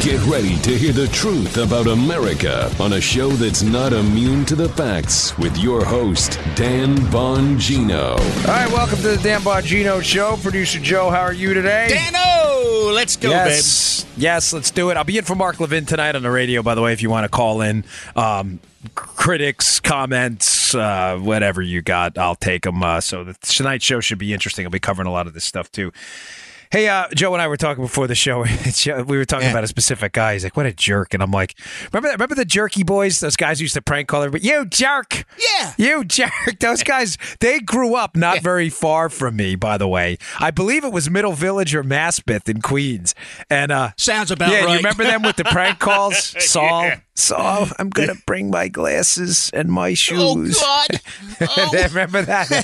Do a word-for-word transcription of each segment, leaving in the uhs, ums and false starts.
Get ready to hear the truth about America on a show that's not immune to the facts with your host, Dan Bongino. All right, welcome to the Dan Bongino Show. Producer Joe, how are you today? Dano! Let's go, yes. babe. Yes, let's do it. I'll be in for Mark Levin tonight on the radio, by the way, if you want to call in. Um, critics, comments, uh, whatever you got, I'll take them. Uh, so the, tonight's show should be interesting. I'll be covering a lot of this stuff, too. Hey, uh, Joe and I were talking before the show. We were talking yeah. about a specific guy. He's like, what a jerk. And I'm like, remember remember the Jerky Boys? Those guys who used to prank call everybody? You jerk. Yeah. You jerk. Those guys, they grew up not yeah. very far from me, by the way. I believe it was Middle Village or Maspeth in Queens. And uh, Sounds about yeah, right. Yeah, you remember them with the prank calls? Saul? Yeah. Saul, I'm going to bring my glasses and my shoes. Oh, God. Oh. Remember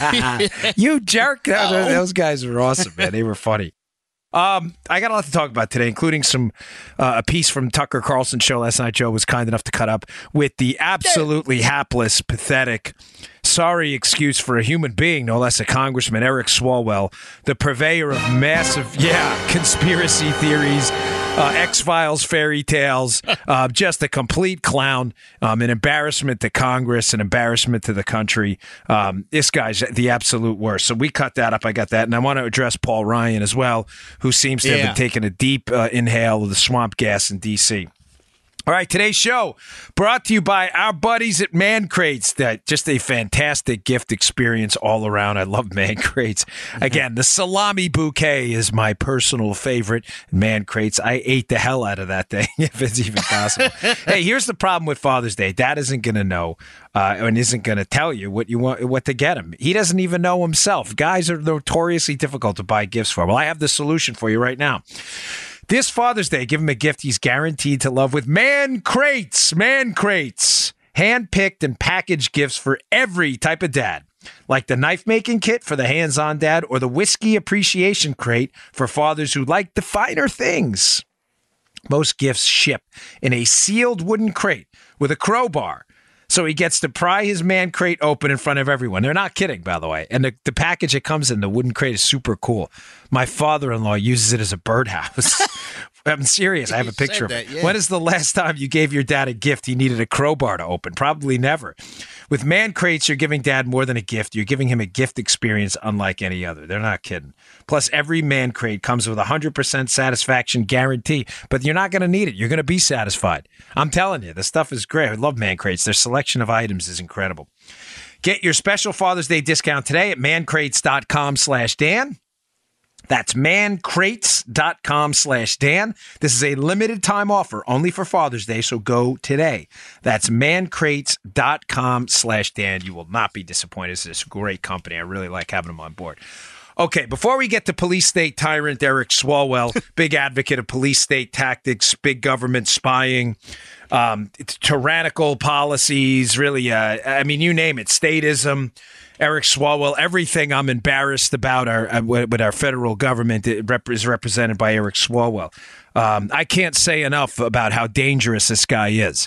that? You jerk. Oh. Those guys were awesome, man. They were funny. Um, I got a lot to talk about today, including some uh, a piece from Tucker Carlson's show last night. Joe was kind enough to cut up with the absolutely hapless, pathetic, sorry excuse for a human being, no less a congressman, Eric Swalwell, the purveyor of massive, yeah, conspiracy theories, uh, X-Files fairy tales, uh, just a complete clown, um, an embarrassment to Congress, an embarrassment to the country. Um, this guy's the absolute worst. So we cut that up. I got that. And I want to address Paul Ryan as well, who seems to yeah. have been taking a deep uh, inhale of the swamp gas in D C All right, today's show brought to you by our buddies at Man Crates. That just a fantastic gift experience all around. I love Man Crates. Again, the salami bouquet is my personal favorite. Man Crates, I ate the hell out of that thing, if it's even possible. Hey, here's the problem with Father's Day. Dad isn't going to know uh, and isn't going to tell you what you want, what to get him. He doesn't even know himself. Guys are notoriously difficult to buy gifts for. Well, I have the solution for you right now. This Father's Day, give him a gift he's guaranteed to love with Man Crates. Man Crates. Hand-picked and packaged gifts for every type of dad. Like the knife-making kit for the hands-on dad or the whiskey appreciation crate for fathers who like the finer things. Most gifts ship in a sealed wooden crate with a crowbar. So he gets to pry his Man Crate open in front of everyone. They're not kidding, by the way. And the, the package it comes in, the wooden crate, is super cool. My father-in-law uses it as a birdhouse. I'm serious. I have a picture of it. Yeah. When is the last time you gave your dad a gift he needed a crowbar to open? Probably never. With Man Crates, you're giving dad more than a gift. You're giving him a gift experience unlike any other. They're not kidding. Plus, every Man Crate comes with a one hundred percent satisfaction guarantee, but you're not going to need it. You're going to be satisfied. I'm telling you, the stuff is great. I love Man Crates. Their selection of items is incredible. Get your special Father's Day discount today at mancrates.com slash Dan. That's mancrates.com slash Dan. This is a limited time offer only for Father's Day, so go today. That's mancrates.com slash Dan. You will not be disappointed. This is a great company. I really like having them on board. Okay, before we get to police state tyrant Eric Swalwell, big advocate of police state tactics, big government spying, um, tyrannical policies, really, uh, I mean, you name it, statism, Eric Swalwell, everything I'm embarrassed about our uh, with our federal government is represented by Eric Swalwell. Um, I can't say enough about how dangerous this guy is.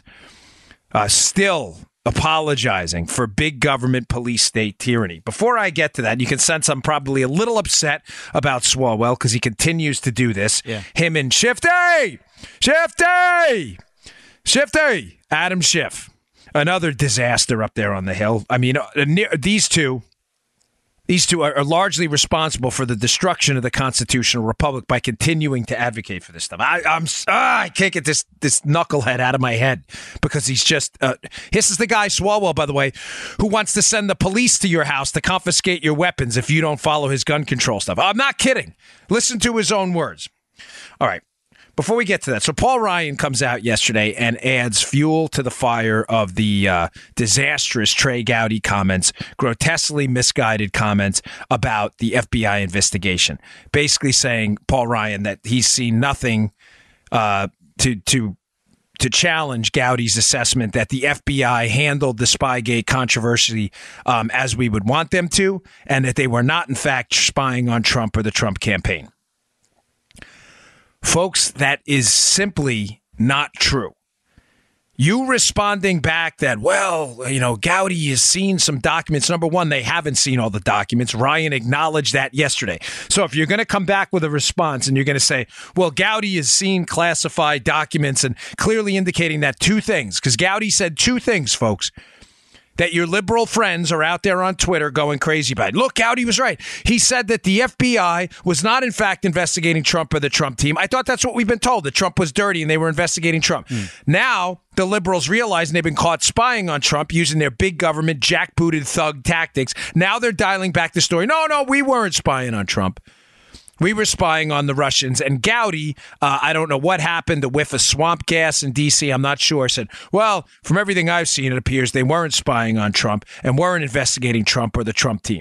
Uh, still apologizing for big government police state tyranny. Before I get to that, you can sense I'm probably a little upset about Swalwell because he continues to do this. Yeah. Him and Shifty! Shifty! Shifty! Adam Schiff. Another disaster up there on the Hill. I mean, uh, these two, these two are, are largely responsible for the destruction of the constitutional republic by continuing to advocate for this stuff. I, I'm, ah, I can't get this this knucklehead out of my head because he's just. Uh, this is the guy Swalwell, by the way, who wants to send the police to your house to confiscate your weapons if you don't follow his gun control stuff. I'm not kidding. Listen to his own words. All right. Before we get to that, so Paul Ryan comes out yesterday and adds fuel to the fire of the uh, disastrous Trey Gowdy comments, grotesquely misguided comments about the F B I investigation. Basically saying, Paul Ryan, that he's seen nothing uh, to to to challenge Gowdy's assessment that the F B I handled the Spygate controversy um, as we would want them to, and that they were not, in fact, spying on Trump or the Trump campaign. Folks, that is simply not true. You responding back that, well, you know, Gowdy has seen some documents. Number one, they haven't seen all the documents. Ryan acknowledged that yesterday. So if you're going to come back with a response and you're going to say, well, Gowdy has seen classified documents and clearly indicating that two things, because Gowdy said two things, folks, that your liberal friends are out there on Twitter going crazy about. Look, Gowdy was right. He said that the F B I was not, in fact, investigating Trump or the Trump team. I thought that's what we've been told, that Trump was dirty and they were investigating Trump. Mm. Now, the liberals realize they've been caught spying on Trump using their big government, jackbooted thug tactics. Now they're dialing back the story. No, no, we weren't spying on Trump. We were spying on the Russians. And Gowdy, uh, I don't know what happened, the whiff of swamp gas in D C, I'm not sure, said, well, from everything I've seen, it appears they weren't spying on Trump and weren't investigating Trump or the Trump team.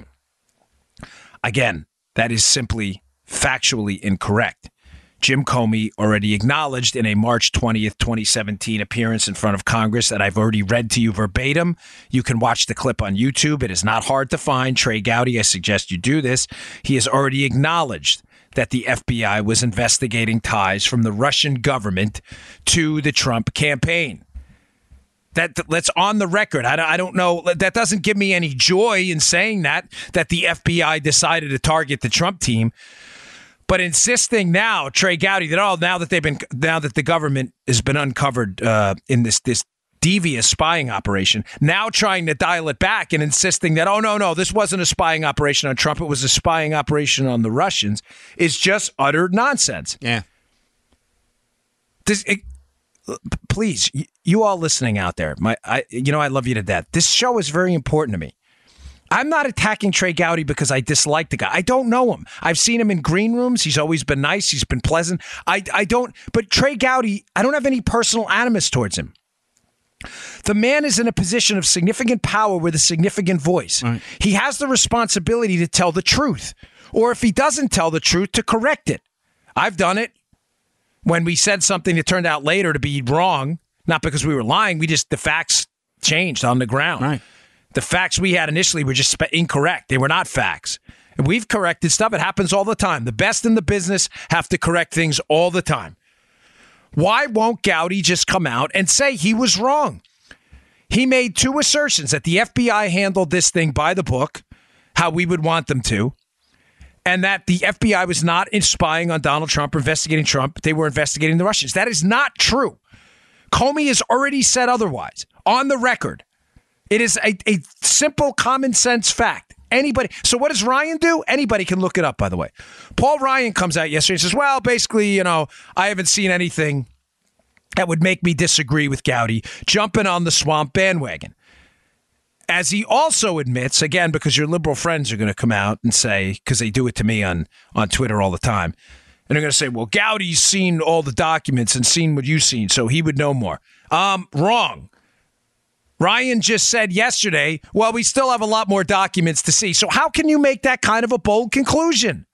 Again, that is simply factually incorrect. Jim Comey already acknowledged in a March twentieth, twenty seventeen appearance in front of Congress that I've already read to you verbatim. You can watch the clip on YouTube. It is not hard to find. Trey Gowdy, I suggest you do this. He has already acknowledged that the F B I was investigating ties from the Russian government to the Trump campaign. That, that's on the record. I, I don't know. That doesn't give me any joy in saying that, that the F B I decided to target the Trump team. But insisting now, Trey Gowdy, that oh, now that they've been, now that the government has been uncovered uh, in this this devious spying operation, now trying to dial it back and insisting that oh no no, this wasn't a spying operation on Trump, it was a spying operation on the Russians, is just utter nonsense. Yeah. This, it, please, you all listening out there, my, I, you know, I love you to death. This show is very important to me. I'm not attacking Trey Gowdy because I dislike the guy. I don't know him. I've seen him in green rooms. He's always been nice. He's been pleasant. I, I don't, but Trey Gowdy, I don't have any personal animus towards him. The man is in a position of significant power with a significant voice. Right. He has the responsibility to tell the truth, or if he doesn't tell the truth, to correct it. I've done it when we said something that turned out later to be wrong, not because we were lying. We just, the facts changed on the ground. Right. The facts we had initially were just incorrect. They were not facts. And we've corrected stuff. It happens all the time. The best in the business have to correct things all the time. Why won't Gowdy just come out and say he was wrong? He made two assertions that the F B I handled this thing by the book, how we would want them to, and that the F B I was not spying on Donald Trump or investigating Trump. They were investigating the Russians. That is not true. Comey has already said otherwise on the record. It is a, a simple common sense fact. Anybody. So what does Ryan do? Anybody can look it up, by the way. Paul Ryan comes out yesterday and says, well, basically, you know, I haven't seen anything that would make me disagree with Gowdy jumping on the swamp bandwagon. As he also admits, again, because your liberal friends are going to come out and say, because they do it to me on, on Twitter all the time, and they're going to say, well, Gowdy's seen all the documents and seen what you've seen, so he would know more. Um, wrong. Ryan just said yesterday, well, we still have a lot more documents to see. So how can you make that kind of a bold conclusion?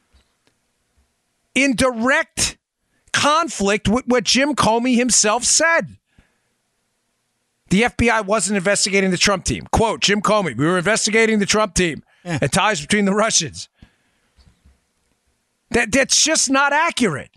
In direct conflict with what Jim Comey himself said. The F B I wasn't investigating the Trump team. Quote, Jim Comey, we were investigating the Trump team yeah. and ties between the Russians. That, that's just not accurate.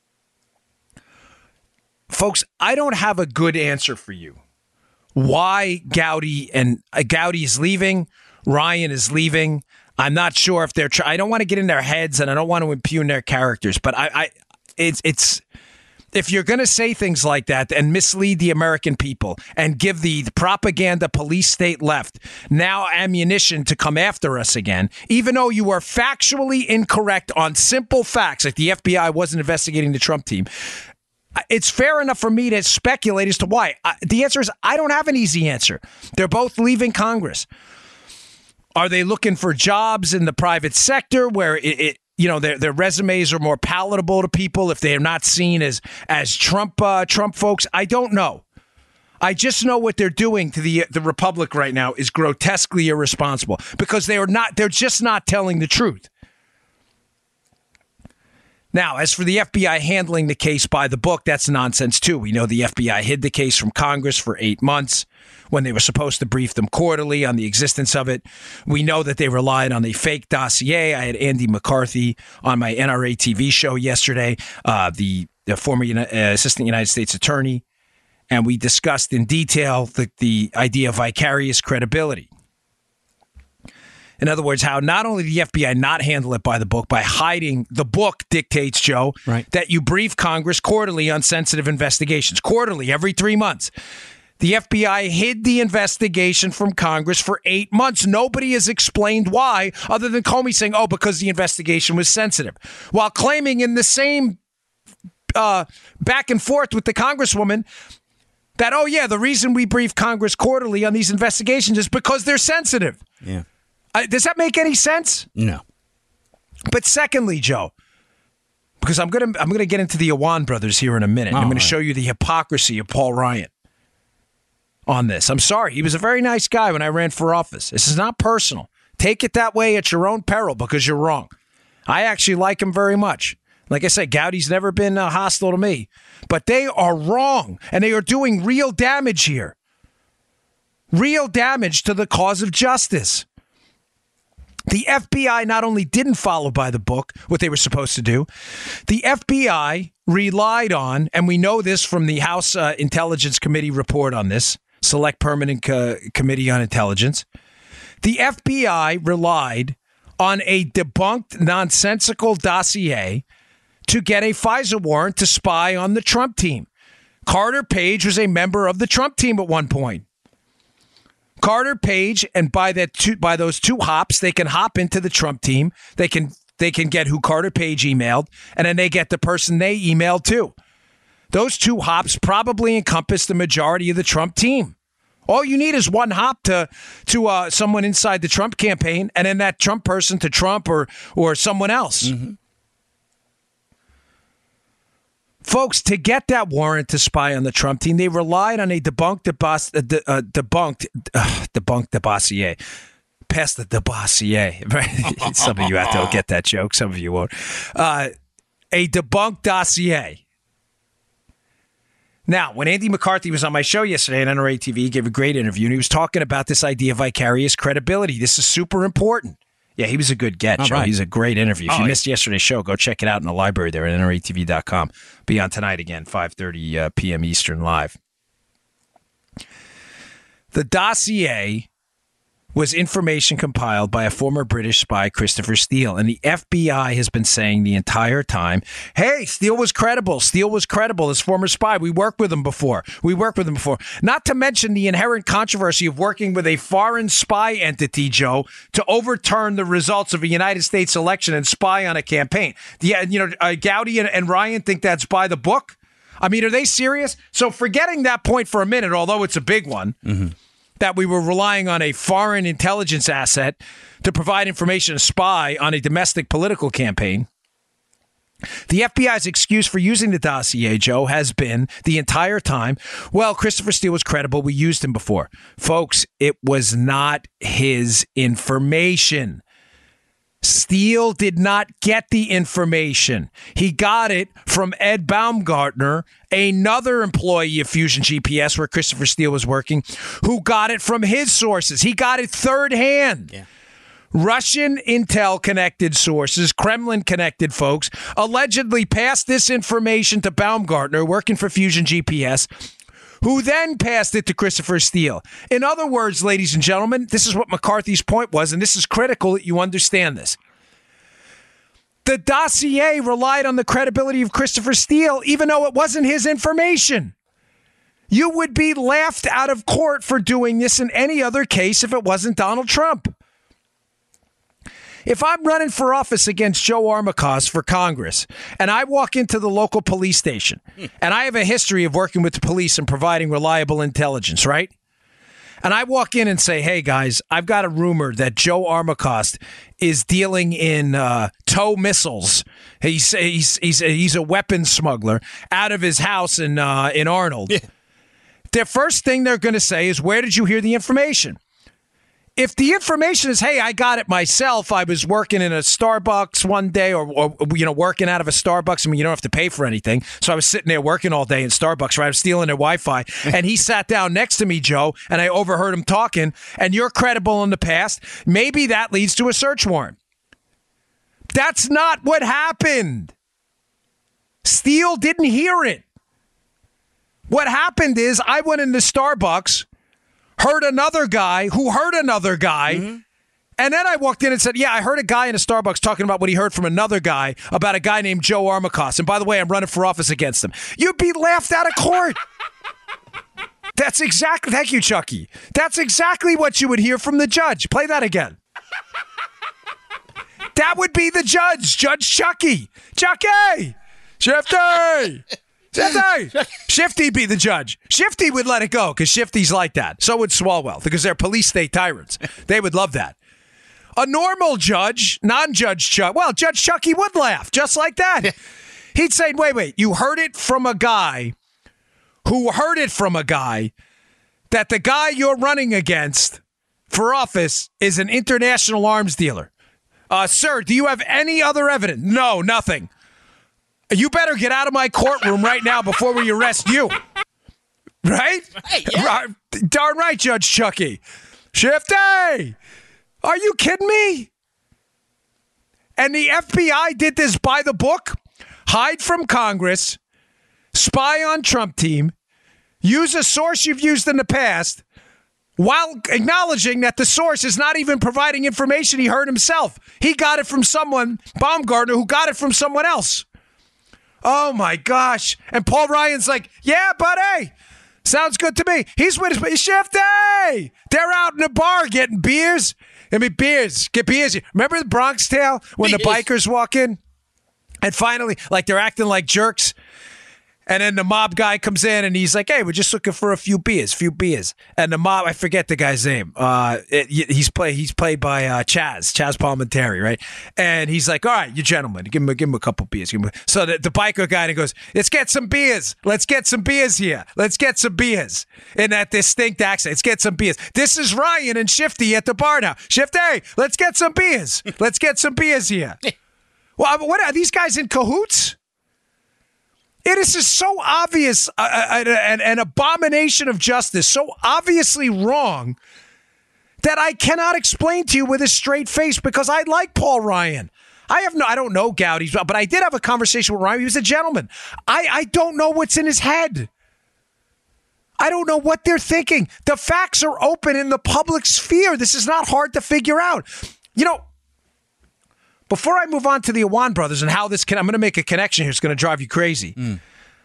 Folks, I don't have a good answer for you. Why Gowdy and uh, Gowdy is leaving, Ryan is leaving. I'm not sure if they're. Try- I don't want to get in their heads, and I don't want to impugn their characters. But I, I it's it's if you're going to say things like that and mislead the American people and give the, the propaganda police state left now ammunition to come after us again, even though you are factually incorrect on simple facts, like the F B I wasn't investigating the Trump team. It's fair enough for me to speculate as to why. I, the answer is I don't have an easy answer. They're both leaving Congress. Are they looking for jobs in the private sector where it, it you know, their their resumes are more palatable to people if they are not seen as as Trump uh, Trump folks? I don't know. I just know what they're doing to the the Republic right now is grotesquely irresponsible because they are not. They're just not telling the truth. Now, as for the F B I handling the case by the book, that's nonsense, too. We know the F B I hid the case from Congress for eight months when they were supposed to brief them quarterly on the existence of it. We know that they relied on a fake dossier. I had Andy McCarthy on my N R A T V show yesterday, uh, the, the former uh, Assistant United States Attorney. and we discussed in detail the, the idea of vicarious credibility. In other words, how not only did the F B I not handle it by the book, by hiding, the book dictates, Joe, right, that you brief Congress quarterly on sensitive investigations. Quarterly, every three months. The F B I hid the investigation from Congress for eight months. Nobody has explained why, other than Comey saying, oh, because the investigation was sensitive. While claiming in the same uh, back and forth with the Congresswoman that, oh, yeah, the reason we brief Congress quarterly on these investigations is because they're sensitive. Yeah. Uh, does that make any sense? No. But secondly, Joe, because I'm gonna I'm gonna get into the Awan brothers here in a minute. Oh, I'm gonna right. show you the hypocrisy of Paul Ryan on this. I'm sorry, he was a very nice guy when I ran for office. This is not personal. Take it that way at your own peril because you're wrong. I actually like him very much. Like I said, Gowdy's never been uh, hostile to me, but they are wrong and they are doing real damage here. Real damage to the cause of justice. The F B I not only didn't follow by the book what they were supposed to do, the F B I relied on, and we know this from the House uh, Intelligence Committee report on this, Select Permanent Co- Committee on Intelligence, the F B I relied on a debunked nonsensical dossier to get a FISA warrant to spy on the Trump team. Carter Page was a member of the Trump team at one point. Carter Page, and by that two, by those two hops, they can hop into the Trump team. They can they can get who Carter Page emailed, and then they get the person they emailed too. Those two hops probably encompass the majority of the Trump team. All you need is one hop to to uh, someone inside the Trump campaign, and then that Trump person to Trump or or someone else. Mm-hmm. Folks, to get that warrant to spy on the Trump team, they relied on a debunked, debos- uh, de- uh, debunked, uh, debunked dossier. Past the dossier. Right? Some of you out there will get that joke. Some of you won't. Uh, a debunked dossier. Now, when Andy McCarthy was on my show yesterday on N R A T V, he gave a great interview, and he was talking about this idea of vicarious credibility. This is super important. Yeah, he was a good get, Joe. Right. He's a great interview. If oh, you missed yesterday's show, go check it out in the library there at N R A T V dot com. Be on tonight again, five thirty uh, p.m. Eastern live. The dossier was information compiled by a former British spy, Christopher Steele. And the F B I has been saying the entire time, hey, Steele was credible. Steele was credible. This former spy. We worked with him before. We worked with him before. Not to mention the inherent controversy of working with a foreign spy entity, Joe, to overturn the results of a United States election and spy on a campaign. The, you know, uh, Gowdy and, and Ryan think that's by the book. I mean, are they serious? So forgetting that point for a minute, although it's a big one, mm-hmm. that we were relying on a foreign intelligence asset to provide information to spy on a domestic political campaign. The F B I's excuse for using the dossier, Joe, has been the entire time, well, Christopher Steele was credible. We used him before. Folks, it was not his information. Steele did not get the information. He got it from Ed Baumgartner, another employee of Fusion G P S where Christopher Steele was working, who got it from his sources. He got it third hand. Yeah. Russian intel-connected sources, Kremlin-connected folks, allegedly passed this information to Baumgartner, working for Fusion G P S, who then passed it to Christopher Steele. In other words, ladies and gentlemen, this is what McCarthy's point was, and this is critical that you understand this. The dossier relied on the credibility of Christopher Steele, even though it wasn't his information. You would be laughed out of court for doing this in any other case if it wasn't Donald Trump. If I'm running for office against Joe Armacost for Congress and I walk into the local police station and I have a history of working with the police and providing reliable intelligence, right? And I walk in and say, hey, guys, I've got a rumor that Joe Armacost is dealing in uh, tow missiles. He's, he's, he's, he's a weapons smuggler out of his house in, uh, in Arnold. Yeah. The first thing they're going to say is, where did you hear the information? If the information is, hey, I got it myself, I was working in a Starbucks one day or, or, you know, working out of a Starbucks. I mean, you don't have to pay for anything. So I was sitting there working all day in Starbucks, right? I was stealing their Wi-Fi. And he sat down next to me, Joe, and I overheard him talking, and you're credible in the past. Maybe that leads to a search warrant. That's not what happened. Steele didn't hear it. What happened is I went into Starbucks, heard another guy who heard another guy, mm-hmm. and then I walked in and said, yeah, I heard a guy in a Starbucks talking about what he heard from another guy about a guy named Joe Armacost. And by the way, I'm running for office against him. You'd be laughed out of court. That's exactly, thank you, Chucky. That's exactly what you would hear from the judge. Play that again. That would be the judge, Judge Chucky. Chucky! Shifty! Shifty! Shifty be the judge. Shifty would let it go because Shifty's like that. So would Swalwell because they're police state tyrants. They would love that. A normal judge, non-judge Chuck, well, Judge Chucky would laugh just like that. He'd say, wait, wait, you heard it from a guy who heard it from a guy that the guy you're running against for office is an international arms dealer. Uh, sir, do you have any other evidence? No, nothing. You better get out of my courtroom right now before we arrest you. Right? Right, yeah. Right, darn right, Judge Chucky. Shifty! Are you kidding me? And the F B I did this by the book, hide from Congress, spy on Trump team, use a source you've used in the past, while acknowledging that the source is not even providing information he heard himself. He got it from someone, Baumgartner, who got it from someone else. Oh, my gosh. And Paul Ryan's like, yeah, buddy. Sounds good to me. He's with his Shifty. They're out in the bar getting beers. I mean, beers. Get beers. Remember the Bronx Tale when the bikers walk in? And finally, like, they're acting like jerks. And then the mob guy comes in and he's like, hey, we're just looking for a few beers, few beers. And the mob, I forget the guy's name. Uh, it, he's play, he's played by uh, Chaz, Chaz Palminteri, right? And he's like, all right, you gentlemen, give him, give him a couple beers. Give him a... So the, the biker guy goes, let's get some beers. Let's get some beers here. Let's get some beers. In that distinct accent, let's get some beers. This is Ryan and Shifty at the bar now. Shifty, let's get some beers. Let's get some beers here. Well, what are these guys in cahoots? It is just so obvious, uh, an, an abomination of justice, so obviously wrong that I cannot explain to you with a straight face because I like Paul Ryan. I have no, I don't know Gowdy, but I did have a conversation with Ryan. He was a gentleman. I, I don't know what's in his head. I don't know what they're thinking. The facts are open in the public sphere. This is not hard to figure out. You know, before I move on to the Awan brothers and how this can, I'm going to make a connection here. It's going to drive you crazy. Mm.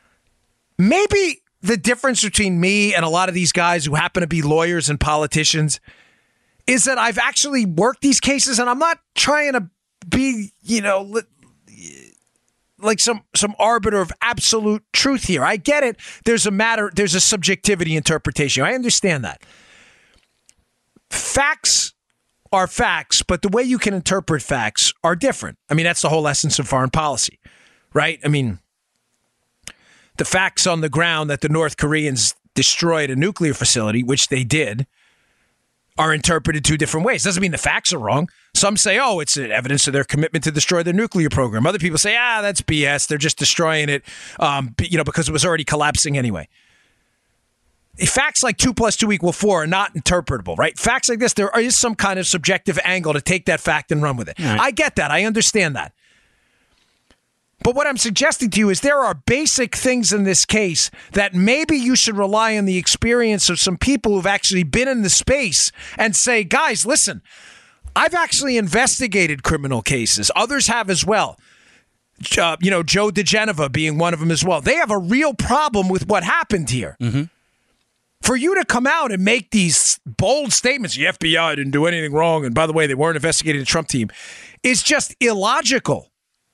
Maybe the difference between me and a lot of these guys who happen to be lawyers and politicians is that I've actually worked these cases, and I'm not trying to be, you know, li- like some some arbiter of absolute truth here. I get it. There's a matter. There's a subjectivity interpretation. I understand that. Facts are facts, but the way you can interpret facts are different. I mean, that's the whole essence of foreign policy, right? I mean, the facts on the ground that the North Koreans destroyed a nuclear facility, which they did, are interpreted two different ways. Doesn't mean the facts are wrong. Some say, oh, it's evidence of their commitment to destroy their nuclear program. Other people say, ah, that's B S. They're just destroying it, um, you know, because it was already collapsing anyway. Facts like two plus two equal four are not interpretable, right? Facts like this, there is some kind of subjective angle to take that fact and run with it. Right. I get that. I understand that. But what I'm suggesting to you is there are basic things in this case that maybe you should rely on the experience of some people who've actually been in the space and say, guys, listen, I've actually investigated criminal cases. Others have as well. Uh, you know, Joe DeGeneva being one of them as well. They have a real problem with what happened here. Mm-hmm. For you to come out and make these bold statements, the F B I didn't do anything wrong, and by the way, they weren't investigating the Trump team, is just illogical.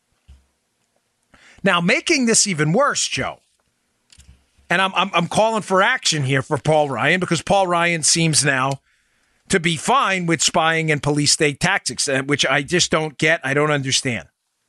Now, making this even worse, Joe, and I'm, I'm I'm calling for action here for Paul Ryan because Paul Ryan seems now to be fine with spying and police state tactics, which I just don't get. I don't understand.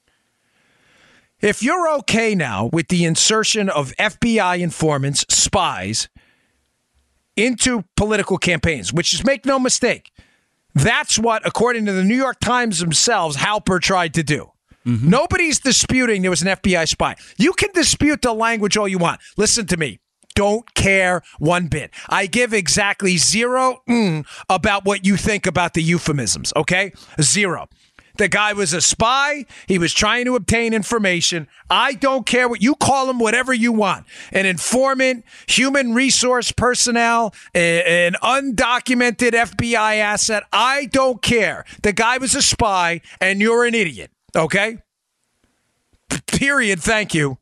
If you're okay now with the insertion of F B I informants, spies, into political campaigns, which is, make no mistake, that's what, according to the New York Times themselves, Halper tried to do. Mm-hmm. Nobody's disputing there was an F B I spy. You can dispute the language all you want. Listen to me. Don't care one bit. I give exactly zero mm about what you think about the euphemisms, okay? Zero. The guy was a spy. He was trying to obtain information. I don't care what you call him, whatever you want. An informant, human resource personnel, a, an undocumented F B I asset. I don't care. The guy was a spy, and you're an idiot. Okay? P- period. Thank you.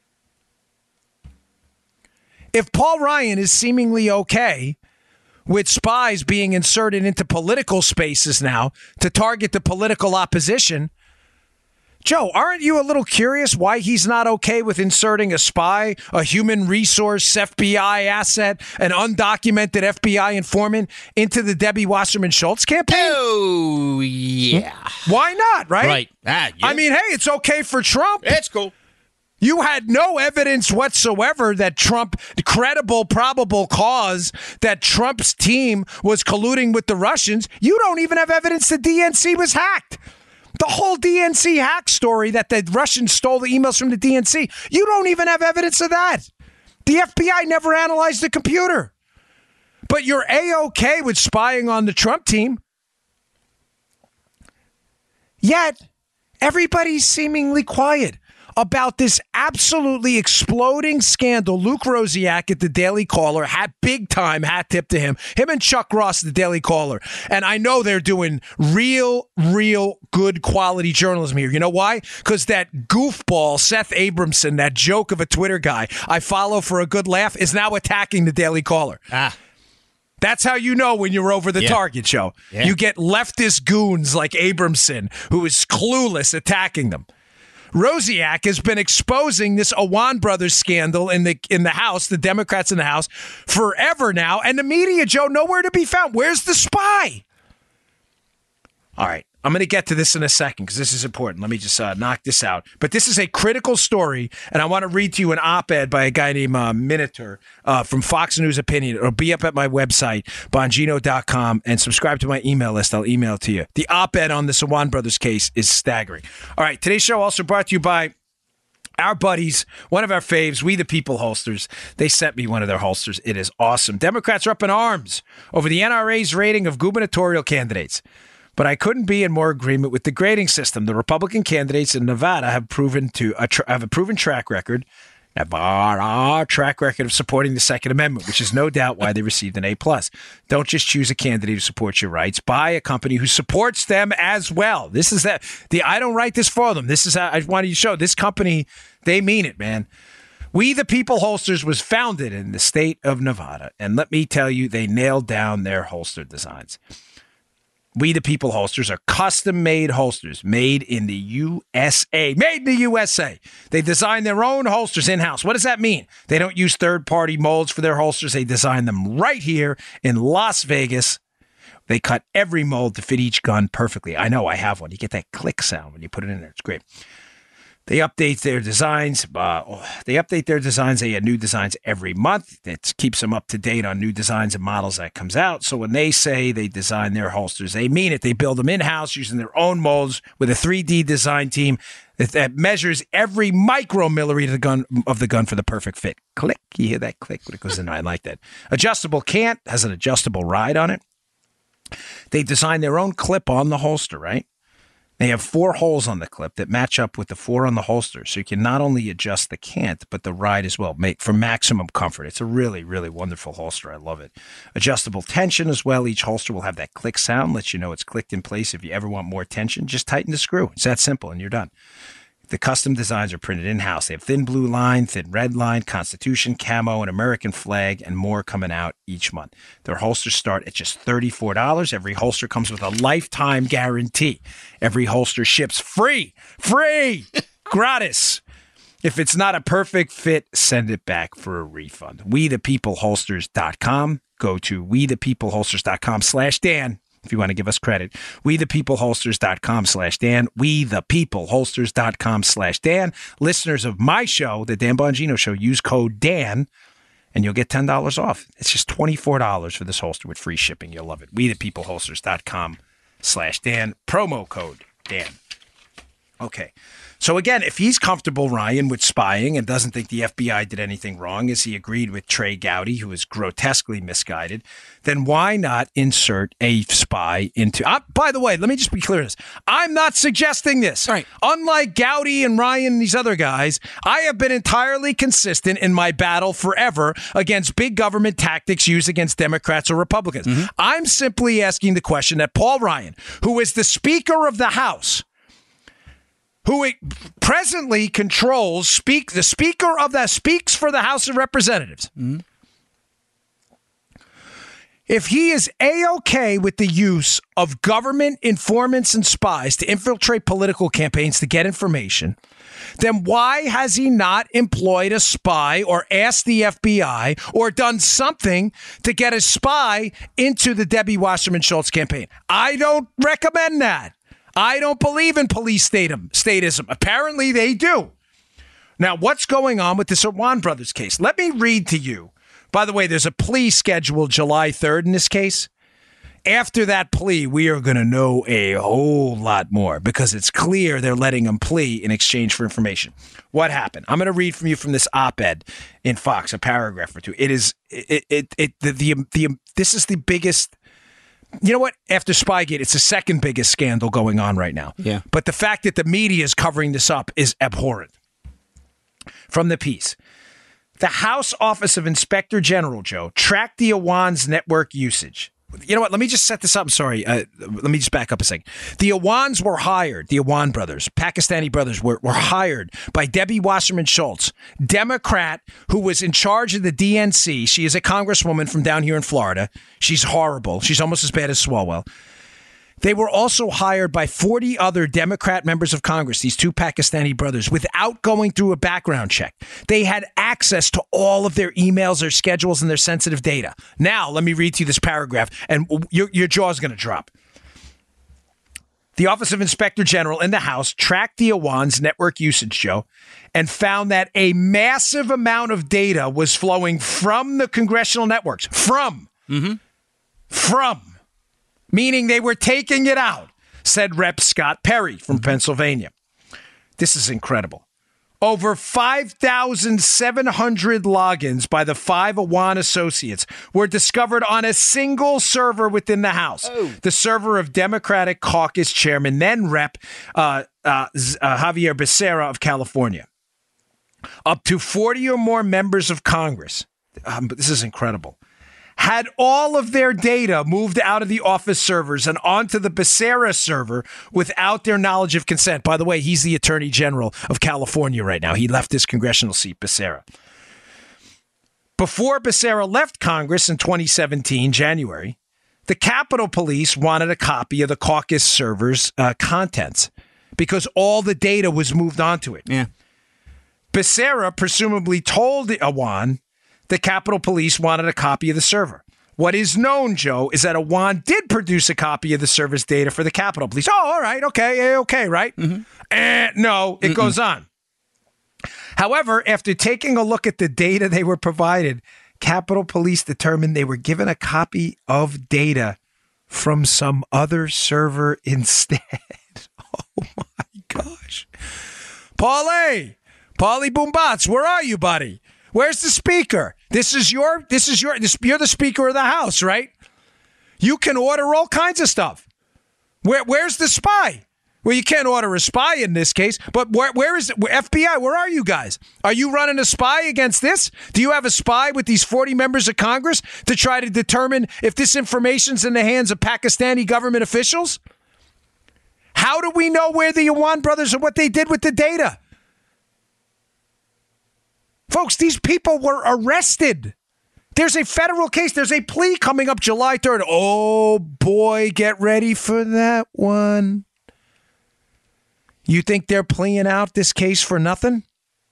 If Paul Ryan is seemingly okay with spies being inserted into political spaces now to target the political opposition, Joe, aren't you a little curious why he's not okay with inserting a spy, a human resource F B I asset, an undocumented F B I informant into the Debbie Wasserman Schultz campaign? Oh, yeah. Why not, right? Right. Ah, yeah. I mean, hey, it's okay for Trump. It's cool. You had no evidence whatsoever that Trump, credible, probable cause that Trump's team was colluding with the Russians. You don't even have evidence the D N C was hacked. The whole D N C hack story that the Russians stole the emails from the D N C. You don't even have evidence of that. The F B I never analyzed the computer. But you're A-okay with spying on the Trump team. Yet, everybody's seemingly quiet about this absolutely exploding scandal. Luke Rosiak at the Daily Caller, hat big time hat tip to him. Him and Chuck Ross at the Daily Caller. And I know they're doing real, real good quality journalism here. You know why? Because that goofball, Seth Abramson, that joke of a Twitter guy I follow for a good laugh, is now attacking the Daily Caller. Ah. That's how you know when you're over the yeah. target show. Yeah. You get leftist goons like Abramson, who is clueless, attacking them. Rosiak has been exposing this Awan Brothers scandal in the in the House, the Democrats in the House, forever now. And the media, Joe, nowhere to be found. Where's the spy? All right. I'm going to get to this in a second because this is important. Let me just uh, knock this out. But this is a critical story, and I want to read to you an op-ed by a guy named uh, Minotaur uh, from Fox News Opinion. It'll be up at my website, bongino dot com, and subscribe to my email list. I'll email it to you. The op-ed on the Awan Brothers case is staggering. All right, today's show also brought to you by our buddies, one of our faves, We the People holsters. They sent me one of their holsters. It is awesome. Democrats are up in arms over the N R A's rating of gubernatorial candidates. But I couldn't be in more agreement with the grading system. The Republican candidates in Nevada have proven to a tra- have a proven track record, Nevada track record of supporting the Second Amendment, which is no doubt why they received an A plus. Don't just choose a candidate who supports your rights. Buy a company who supports them as well. This is that. The I don't write this for them. This is how I wanted you to show this company. They mean it, man. We the People Holsters was founded in the state of Nevada, and let me tell you, they nailed down their holster designs. We the People holsters are custom-made holsters made in the U S A. Made in the U S A. They design their own holsters in-house. What does that mean? They don't use third-party molds for their holsters. They design them right here in Las Vegas. They cut every mold to fit each gun perfectly. I know, I have one. You get that click sound when you put it in there. It's great. They update their designs. Uh, they update their designs. They add new designs every month. It keeps them up to date on new designs and models that comes out. So when they say they design their holsters, they mean it. They build them in-house using their own molds with a three D design team that, that measures every micromillimeter of the gun of the gun for the perfect fit. Click. You hear that click when it goes in. I like that. Adjustable cant has an adjustable ride on it. They design their own clip on the holster, right? They have four holes on the clip that match up with the four on the holster. So you can not only adjust the cant, but the ride as well, make for maximum comfort. It's a really, really wonderful holster. I love it. Adjustable tension as well. Each holster will have that click sound, lets you know it's clicked in place. If you ever want more tension, just tighten the screw. It's that simple, and you're done. The custom designs are printed in-house. They have thin blue line, thin red line, Constitution, camo, an American flag, and more coming out each month. Their holsters start at just thirty-four dollars. Every holster comes with a lifetime guarantee. Every holster ships free, free, gratis. If it's not a perfect fit, send it back for a refund. we the people holsters dot com. Go to we the people holsters dot com slash Dan. If you want to give us credit, we the people holsters dot com slash Dan, we the people holsters dot com slash Dan. Listeners of my show, the Dan Bongino Show, use code Dan, and you'll get ten dollars off. It's just twenty-four dollars for this holster with free shipping. You'll love it. we the people holsters dot com slash Dan, promo code Dan. Okay. So again, if he's comfortable, Ryan, with spying and doesn't think the F B I did anything wrong, as he agreed with Trey Gowdy, who was grotesquely misguided, then why not insert a spy into... Uh, by the way, let me just be clear on this. I'm not suggesting this. Right. Unlike Gowdy and Ryan and these other guys, I have been entirely consistent in my battle forever against big government tactics used against Democrats or Republicans. Mm-hmm. I'm simply asking the question that Paul Ryan, who is the Speaker of the House, who presently controls speak the speaker of that speaks for the House of Representatives. Mm-hmm. If he is A-okay with the use of government informants and spies to infiltrate political campaigns to get information, then why has he not employed a spy or asked the F B I or done something to get a spy into the Debbie Wasserman Schultz campaign? I don't recommend that. I don't believe in police statum, statism. Apparently they do. Now, what's going on with this Awan Brothers case? Let me read to you. By the way, there's a plea scheduled July third in this case. After that plea, we are going to know a whole lot more because it's clear they're letting him plea in exchange for information. What happened? I'm going to read from you from this op-ed in Fox, a paragraph or two. It is, it, it, it the, the, the, this is the biggest... You know what? After Spygate, it's the second biggest scandal going on right now. Yeah. But the fact that the media is covering this up is abhorrent. From the piece, the House Office of Inspector General, Joe, tracked the Awan's network usage. You know what? Let me just set this up. I'm sorry. Uh, let me just back up a second. The Awans were hired, the Awan brothers, Pakistani brothers, were, were hired by Debbie Wasserman Schultz, Democrat who was in charge of the D N C. She is a congresswoman from down here in Florida. She's horrible. She's almost as bad as Swalwell. They were also hired by forty other Democrat members of Congress, these two Pakistani brothers, without going through a background check. They had access to all of their emails, their schedules, and their sensitive data. Now, let me read to you this paragraph, and your, your jaw's going to drop. The Office of Inspector General in the House tracked the Awan's network usage, Joe, and found that a massive amount of data was flowing from the congressional networks. From. Mm-hmm. From. Meaning they were taking it out, said Representative Scott Perry from Pennsylvania. This is incredible. Over five thousand seven hundred logins by the five Awan associates were discovered on a single server within the House. Oh. The server of Democratic Caucus Chairman, then Rep uh, uh, uh, Javier Becerra of California. Up to forty or more members of Congress. Um, but this is incredible. Had all of their data moved out of the office servers and onto the Becerra server without their knowledge of consent. By the way, he's the Attorney General of California right now. He left his congressional seat, Becerra. Before Becerra left Congress in twenty seventeen, January, the Capitol Police wanted a copy of the caucus server's uh, contents because all the data was moved onto it. Yeah. Becerra presumably told Awan the Capitol Police wanted a copy of the server. What is known, Joe, is that Awan did produce a copy of the server's data for the Capitol Police. Oh, all right. Okay. Okay. Right. Mm-hmm. Eh, no, it Mm-mm. goes on. However, after taking a look at the data they were provided, Capitol Police determined they were given a copy of data from some other server instead. Oh, my gosh. Paulie, Paulie Boombats, where are you, buddy? Where's the speaker? This is your, this is your, this, you're the speaker of the House, right? You can order all kinds of stuff. Where, where's the spy? Well, you can't order a spy in this case, but where, where is it? F B I, where are you guys? Are you running a spy against this? Do you have a spy with these forty members of Congress to try to determine if this information's in the hands of Pakistani government officials? How do we know where the Awan brothers and what they did with the data? Folks, these people were arrested. There's a federal case. There's a plea coming up July third. Oh, boy, get ready for that one. You think they're playing out this case for nothing?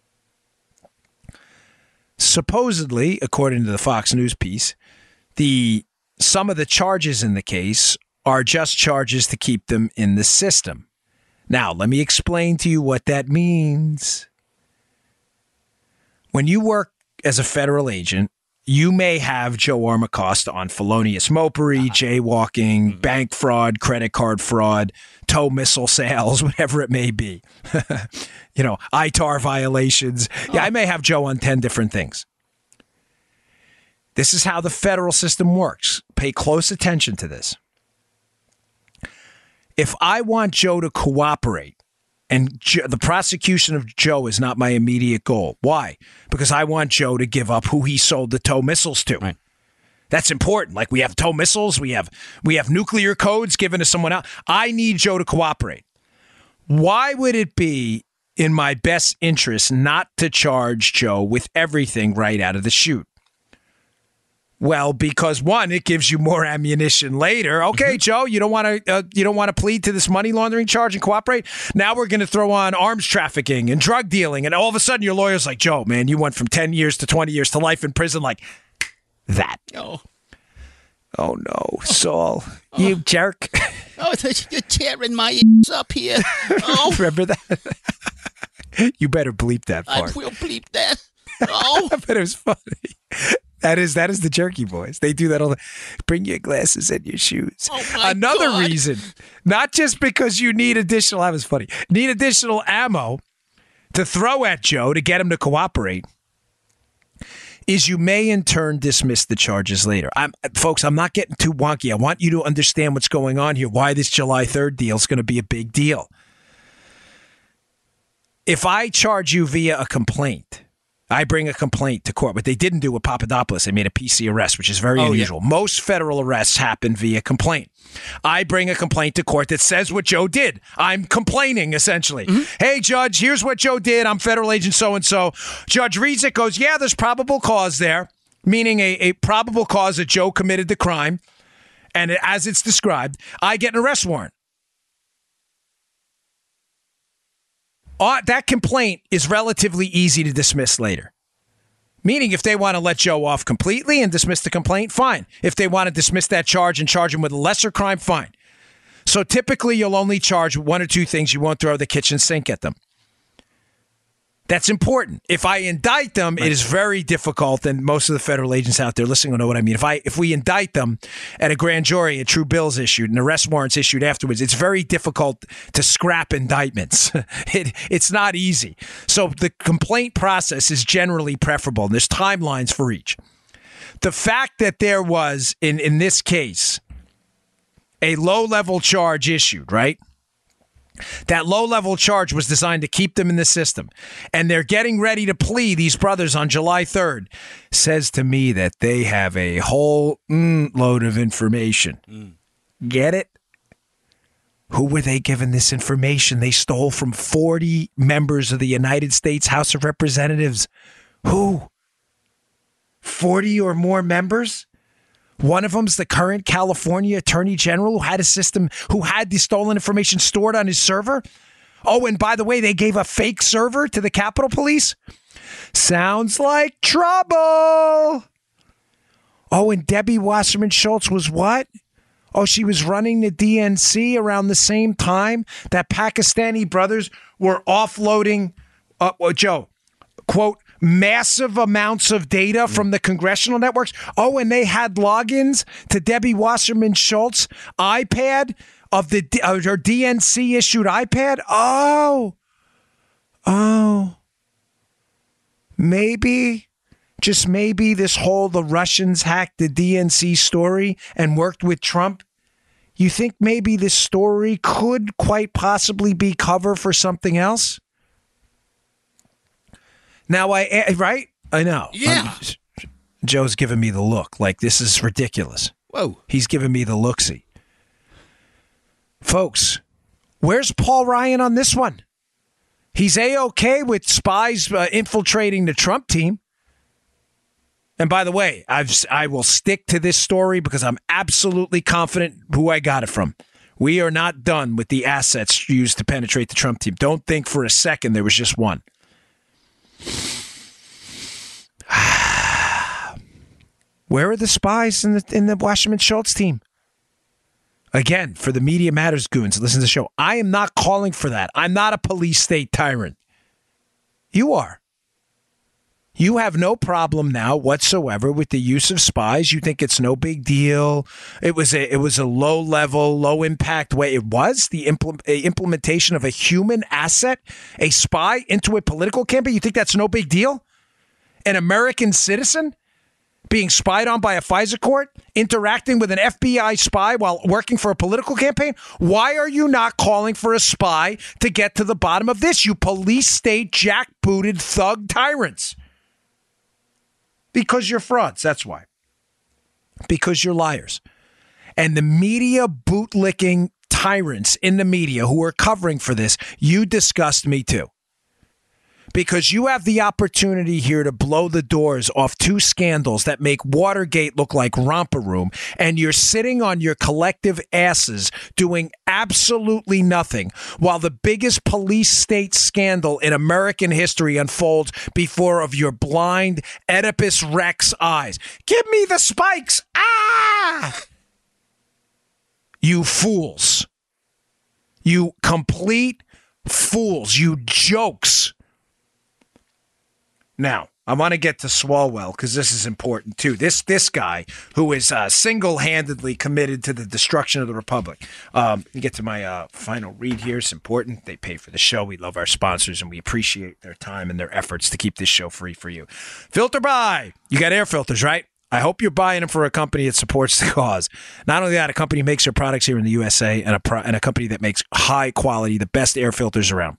Supposedly, according to the Fox News piece, the some of the charges in the case are just charges to keep them in the system. Now, let me explain to you what that means. When you work as a federal agent you may have Joe Armacosta on felonious mopery, jaywalking, mm-hmm. bank fraud, credit card fraud, tow missile sales, whatever it may be. You know, I T A R violations. Oh. Yeah, I may have Joe on ten different things. This is how the federal system works. Pay close attention to this. If I want Joe to cooperate, and Joe, the prosecution of Joe is not my immediate goal. Why? Because I want Joe to give up who he sold the tow missiles to. Right. That's important. Like we have tow missiles, we have we have nuclear codes given to someone else. I need Joe to cooperate. Why would it be in my best interest not to charge Joe with everything right out of the chute? Well, because one, it gives you more ammunition later. Okay, mm-hmm. Joe, you don't want to uh, you don't want to plead to this money laundering charge and cooperate. Now we're going to throw on arms trafficking and drug dealing, and all of a sudden your lawyer's like, Joe, man, you went from ten years to twenty years to life in prison, like that. Oh, oh no, Saul, oh. You jerk! Oh, you're tearing my ass up here. Oh, remember that? You better bleep that part. I will bleep that. Oh, I bet it was funny. That is that is the Jerky Boys. They do that all the bring your glasses and your shoes. Oh my Another God. reason, not just because you need additional, that was funny, need additional ammo to throw at Joe to get him to cooperate, is you may in turn dismiss the charges later. I'm, folks, I'm not getting too wonky. I want you to understand what's going on here, why this July third deal is going to be a big deal. If I charge you via a complaint, I bring a complaint to court. What they didn't do with Papadopoulos, they made a P C arrest, which is very oh, unusual. Yeah. Most federal arrests happen via complaint. I bring a complaint to court that says what Joe did. I'm complaining, essentially. Mm-hmm. Hey, Judge, here's what Joe did. I'm federal agent so-and-so. Judge reads it, goes, yeah, there's probable cause there, meaning a, a probable cause that Joe committed the crime. And as it's described, I get an arrest warrant. Uh, that complaint is relatively easy to dismiss later. Meaning if they want to let Joe off completely and dismiss the complaint, fine. If they want to dismiss that charge and charge him with a lesser crime, fine. So typically you'll only charge one or two things. You won't throw the kitchen sink at them. That's important. If I indict them, right. It is very difficult, and most of the federal agents out there listening will know what I mean. If I if we indict them at a grand jury, a true bill's issued, and arrest warrants issued afterwards, it's very difficult to scrap indictments. it, it's not easy. So the complaint process is generally preferable, and there's timelines for each. The fact that there was, in, in this case, a low-level charge issued, right? That low-level charge was designed to keep them in the system. And they're getting ready to plea, these brothers, on July third. Says to me that they have a whole mm, load of information. Mm. Get it? Who were they given this information? They stole from forty members of the United States House of Representatives. Who? forty or more members? One of them's the current California Attorney General who had a system, who had the stolen information stored on his server. Oh, and by the way, they gave a fake server to the Capitol Police. Sounds like trouble. Oh, and Debbie Wasserman Schultz was what? Oh, she was running the D N C around the same time that Pakistani brothers were offloading, uh, well, Joe, quote, massive amounts of data from the congressional networks. Oh, and they had logins to Debbie Wasserman Schultz iPad of the uh, her D N C issued iPad. Oh, oh, maybe, just maybe this whole the Russians hacked the D N C story and worked with Trump. You think maybe this story could quite possibly be cover for something else? Now, I right? I know. Yeah. I'm, Joe's giving me the look. Like, this is ridiculous. Whoa. He's giving me the look-see. Folks, where's Paul Ryan on this one? He's A-okay with spies uh, infiltrating the Trump team. And by the way, I've, I will stick to this story because I'm absolutely confident who I got it from. We are not done with the assets used to penetrate the Trump team. Don't think for a second there was just one. Where are the spies in the in the Wasserman Schultz team? Again, for the Media Matters goons, listen to the show. I am not calling for that. I'm not a police state tyrant. You are. You have no problem now whatsoever with the use of spies. You think it's no big deal. It was a it was a low level, low impact way. It was the implement, implementation of a human asset, a spy into a political campaign. You think that's no big deal? An American citizen being spied on by a FISA court, interacting with an F B I spy while working for a political campaign? Why are you not calling for a spy to get to the bottom of this, you police state jackbooted thug tyrants? Because you're frauds, that's why. Because you're liars. And the media bootlicking tyrants in the media who are covering for this, you disgust me too. Because you have the opportunity here to blow the doors off two scandals that make Watergate look like romper room, and you're sitting on your collective asses doing absolutely nothing while the biggest police state scandal in American history unfolds before of your blind Oedipus Rex eyes. Give me the spikes! Ah! You fools. You complete fools. You jokes. Now, I want to get to Swalwell because this is important too. This this guy who is uh, single-handedly committed to the destruction of the republic. Um, let me get to my uh, final read here. It's important. They pay for the show. We love our sponsors and we appreciate their time and their efforts to keep this show free for you. Filter Buy. You got air filters, right? I hope you're buying them for a company that supports the cause. Not only that, a company makes their products here in the U S A and a pro- and a company that makes high quality, the best air filters around.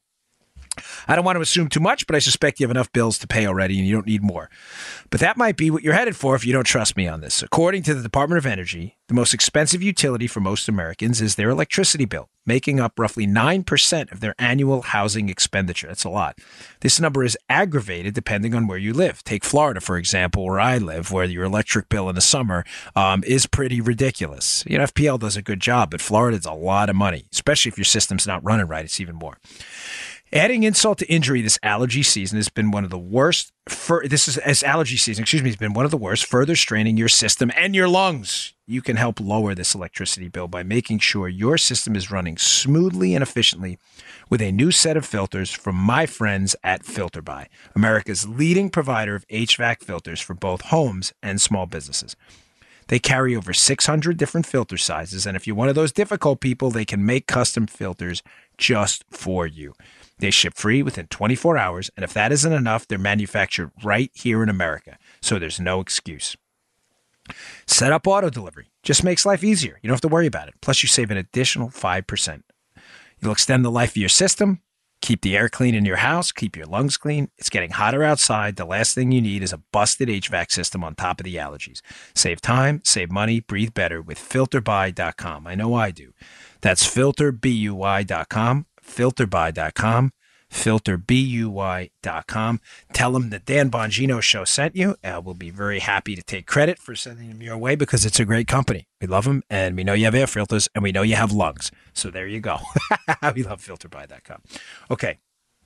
I don't want to assume too much, but I suspect you have enough bills to pay already and you don't need more. But that might be what you're headed for if you don't trust me on this. According to the Department of Energy, the most expensive utility for most Americans is their electricity bill, making up roughly nine percent of their annual housing expenditure. That's a lot. This number is aggravated depending on where you live. Take Florida, for example, where I live, where your electric bill in the summer um, is pretty ridiculous. You know, F P L does a good job, but Florida's a lot of money, especially if your system's not running right. It's even more. Adding insult to injury, this allergy season has been one of the worst. For, this is as allergy season, excuse me, has been one of the worst, further straining your system and your lungs. You can help lower this electricity bill by making sure your system is running smoothly and efficiently with a new set of filters from my friends at FilterBuy, America's leading provider of H V A C filters for both homes and small businesses. They carry over six hundred different filter sizes, and if you're one of those difficult people, they can make custom filters just for you. They ship free within twenty-four hours, and if that isn't enough, they're manufactured right here in America, so there's no excuse. Set up auto delivery. Just makes life easier. You don't have to worry about it. Plus, you save an additional five percent. You'll extend the life of your system, keep the air clean in your house, keep your lungs clean. It's getting hotter outside. The last thing you need is a busted H V A C system on top of the allergies. Save time, save money, breathe better with filter buy dot com. I know I do. That's filter buy dot com. filter buy dot com, filter buy dot com. Tell them the Dan Bongino Show sent you. Uh, we'll be very happy to take credit for sending them your way because it's a great company. We love them, and we know you have air filters, and we know you have lungs. So there you go. We love filter buy dot com. Okay.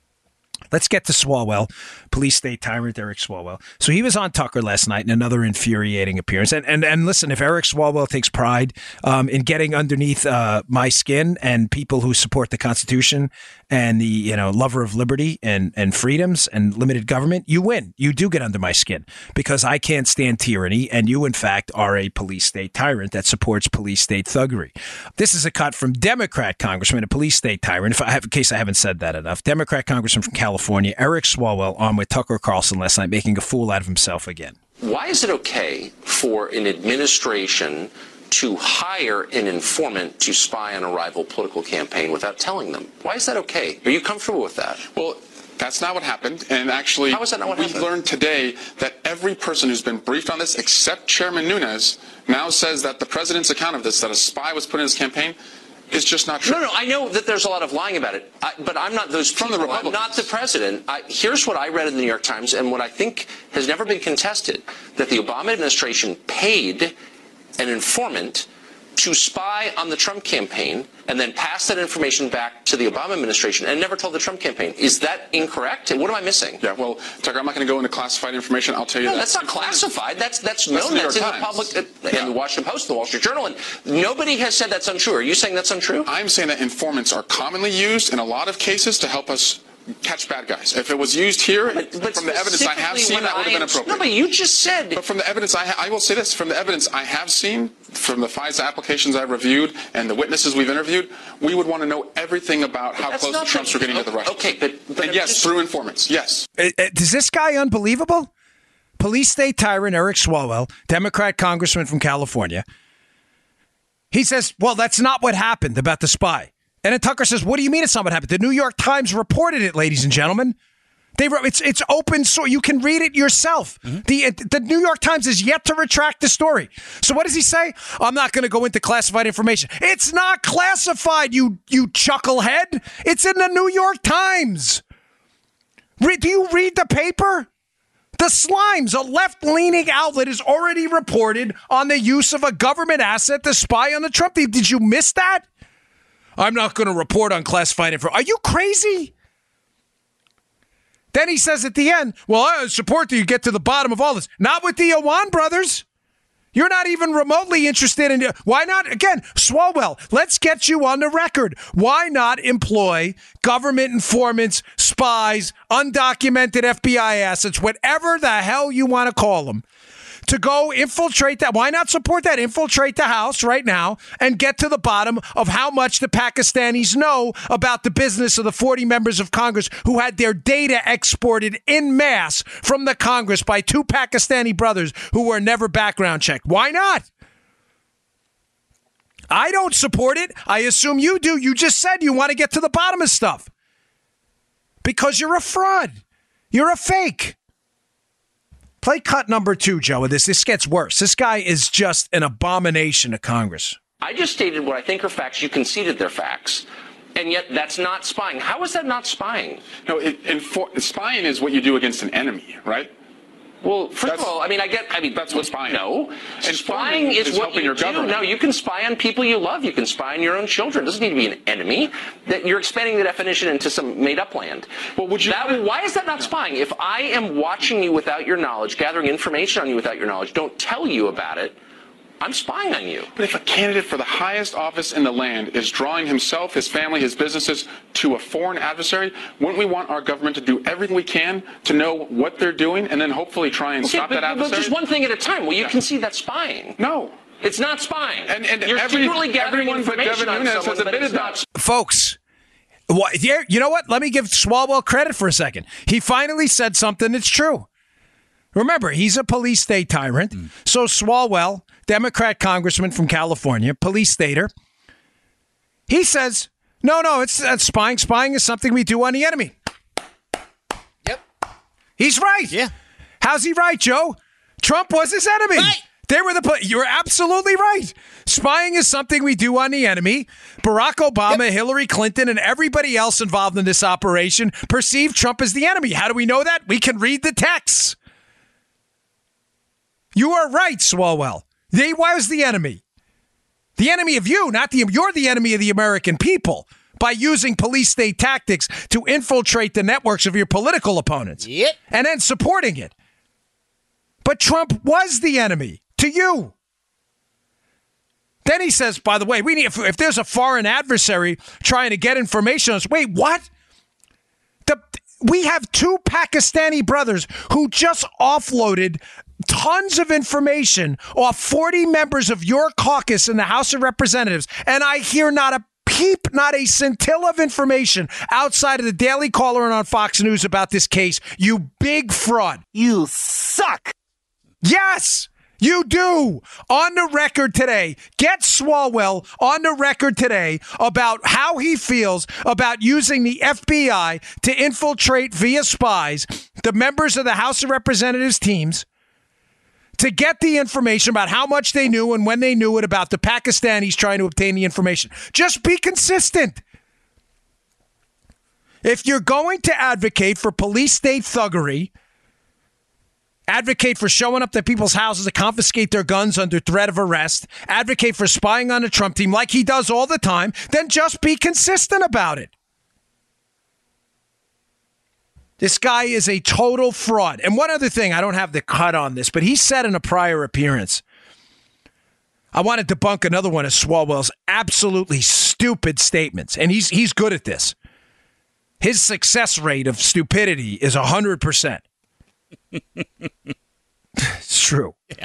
Let's get to Swalwell, police state tyrant Eric Swalwell. So he was on Tucker last night in another infuriating appearance. And and, and listen, if Eric Swalwell takes pride um, in getting underneath uh, my skin and people who support the Constitution and the you know lover of liberty and, and freedoms and limited government, you win. You do get under my skin because I can't stand tyranny. And you, in fact, are a police state tyrant that supports police state thuggery. This is a cut from Democrat Congressman, a police state tyrant, if I have, in case I haven't said that enough. Democrat Congressman from California. California, Eric Swalwell, on with Tucker Carlson last night, making a fool out of himself again. Why is it okay for an administration to hire an informant to spy on a rival political campaign without telling them? Why is that okay? Are you comfortable with that? Well, that's not what happened. And actually, How is that not what we happened? learned today that every person who's been briefed on this, except Chairman Nunes, now says that the president's account of this, that a spy was put in his campaign, is just not true. No, no, I know that there's a lot of lying about it, I, but I'm not those people. From the Republicans. I'm not the president. I, here's what I read in the New York Times, and what I think has never been contested, that the Obama administration paid an informant to spy on the Trump campaign and then pass that information back to the Obama administration and never told the Trump campaign. Is that incorrect? What am I missing? Yeah, well, Tucker, I'm not going to go into classified information. I'll tell you No, that. that's not classified. That's that's That's known. the New That's in York the Times. public, uh, Yeah. and the Washington Post, the Wall Street Journal, and nobody has said that's untrue. Are you saying that's untrue? I'm saying that informants are commonly used in a lot of cases to help us catch bad guys. If it was used here, but, but from the evidence I have seen, that would have been appropriate. No, but you just said. But from the evidence I, ha- I will say this: from the evidence I have seen, from the FISA applications I've reviewed, and the witnesses we've interviewed, we would want to know everything about how close the Trumps were getting okay, to the Russians. Okay, but, but and yes, just, through informants. Yes. Uh, uh, is this guy unbelievable? Police state tyrant Eric Swalwell, Democrat congressman from California. He says, well, that's not what happened about the spy. And then Tucker says, what do you mean it's not what happened? The New York Times reported it, ladies and gentlemen. They wrote, it's it's open source. You can read it yourself. Mm-hmm. The the New York Times is yet to retract the story. So what does he say? I'm not going to go into classified information. It's not classified, you you chucklehead. It's in the New York Times. Re- do you read the paper? The Slimes, a left-leaning outlet, has already reported on the use of a government asset to spy on the Trump team. Did you miss that? I'm not going to report on classified info. Are you crazy? Then he says at the end, well, I support that you get to the bottom of all this. Not with the Awan brothers. You're not even remotely interested in... Why not? Again, Swalwell, let's get you on the record. Why not employ government informants, spies, undocumented F B I assets, whatever the hell you want to call them, to go infiltrate that? Why not support that? Infiltrate the House right now and get to the bottom of how much the Pakistanis know about the business of the forty members of Congress who had their data exported en masse from the Congress by two Pakistani brothers who were never background checked. Why not? I don't support it. I assume you do. You just said you want to get to the bottom of stuff because you're a fraud. You're a fake. Play cut number two, Joe, of this. This gets worse. This guy is just an abomination to Congress. I just stated what I think are facts. You conceded they're facts. And yet that's not spying. How is that not spying? No, it, infor- spying is what you do against an enemy, right? Well, first that's, of all, I mean, I get, I mean, that's what spying. No, and spying is, is what you your do. Government. No, you can spy on people you love. You can spy on your own children. It doesn't need to be an enemy. That you're expanding the definition into some made-up land. Well, would you? That, why is that not spying? If I am watching you without your knowledge, gathering information on you without your knowledge, don't tell you about it, I'm spying on you. But if a candidate for the highest office in the land is drawing himself, his family, his businesses to a foreign adversary, wouldn't we want our government to do everything we can to know what they're doing and then hopefully try and okay, stop but, that adversary? But just one thing at a time. Well, you yeah. can see that's spying. No. It's not spying. And, and You're every, secretly gathering information on someone, has admitted that. Folks, what, you know what? Let me give Swalwell credit for a second. He finally said something that's true. Remember, he's a police state tyrant. Mm. So Swalwell, Democrat congressman from California, police stater, he says, no, no, it's uh, spying. Spying is something we do on the enemy. Yep. He's right. Yeah. How's he right, Joe? Trump was his enemy. Right. They were the. You're absolutely right. Spying is something we do on the enemy. Barack Obama, yep. Hillary Clinton, and everybody else involved in this operation perceive Trump as the enemy. How do we know that? We can read the texts. You are right, Swalwell. They was the enemy. The enemy of you, not the. You're the enemy of the American people by using police state tactics to infiltrate the networks of your political opponents. Yep. And then supporting it. But Trump was the enemy to you. Then he says, by the way, we need if, if there's a foreign adversary trying to get information on us. Wait, what? The we have two Pakistani brothers who just offloaded tons of information off forty members of your caucus in the House of Representatives, and I hear not a peep, not a scintilla of information outside of the Daily Caller and on Fox News about this case. You big fraud. You suck. Yes, you do. On the record today, get Swalwell on the record today about how he feels about using the F B I to infiltrate via spies the members of the House of Representatives teams to get the information about how much they knew and when they knew it about the Pakistanis trying to obtain the information. Just be consistent. If you're going to advocate for police state thuggery, advocate for showing up at people's houses to confiscate their guns under threat of arrest, advocate for spying on the Trump team like he does all the time, then just be consistent about it. This guy is a total fraud. And one other thing, I don't have the cut on this, but he said in a prior appearance, I want to debunk another one of Swalwell's absolutely stupid statements, and he's he's good at this. his success rate of stupidity is one hundred percent. It's true. Yeah.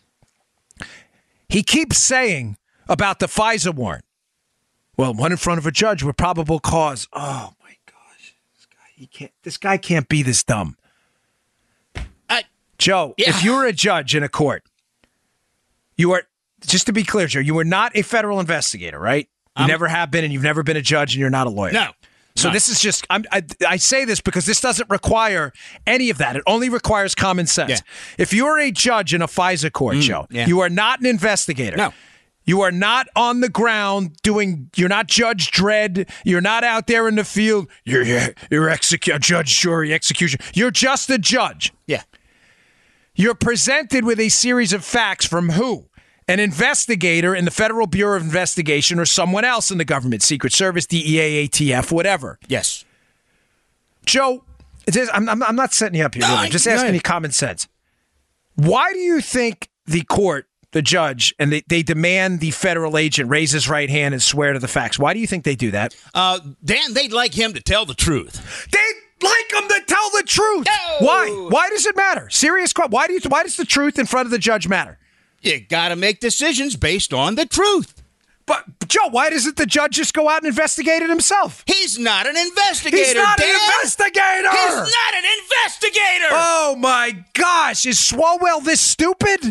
He keeps saying about the FISA warrant, well, one in front of a judge with probable cause. Oh, my gosh. This guy, he can't, this guy can't be this dumb. I, Joe, yeah. if you were a judge in a court, you are, just to be clear, Joe, you were not a federal investigator, right? You Um, never have been, and you've never been a judge, and you're not a lawyer. No. So no. this is just, I'm, I, I say this because this doesn't require any of that. It only requires common sense. Yeah. If you're a judge in a FISA court, Mm, Joe, yeah. you are not an investigator. No. You are not on the ground doing, you're not Judge Dredd. You're not out there in the field. You're, you're, you're execu- judge, jury, execution. You're just a judge. Yeah. You're presented with a series of facts from who? An investigator in the Federal Bureau of Investigation or someone else in the government, Secret Service, D E A, A T F, whatever. Yes. Joe, it is, I'm, I'm, I'm not setting you up here. No, really. I- I'm just go asking ahead. you common sense. Why do you think the court, the judge, and they, they demand the federal agent raise his right hand and swear to the facts? Why do you think they do that? Uh, Dan, they'd like him to tell the truth. They like him to tell the truth. No. Why? Why does it matter? Serious question. Why do you? Why does the truth in front of the judge matter? You got to make decisions based on the truth. But Joe, why doesn't the judge just go out and investigate it himself? He's not an investigator, He's not Dan. an investigator. He's not an investigator. Oh my gosh, is Swalwell this stupid?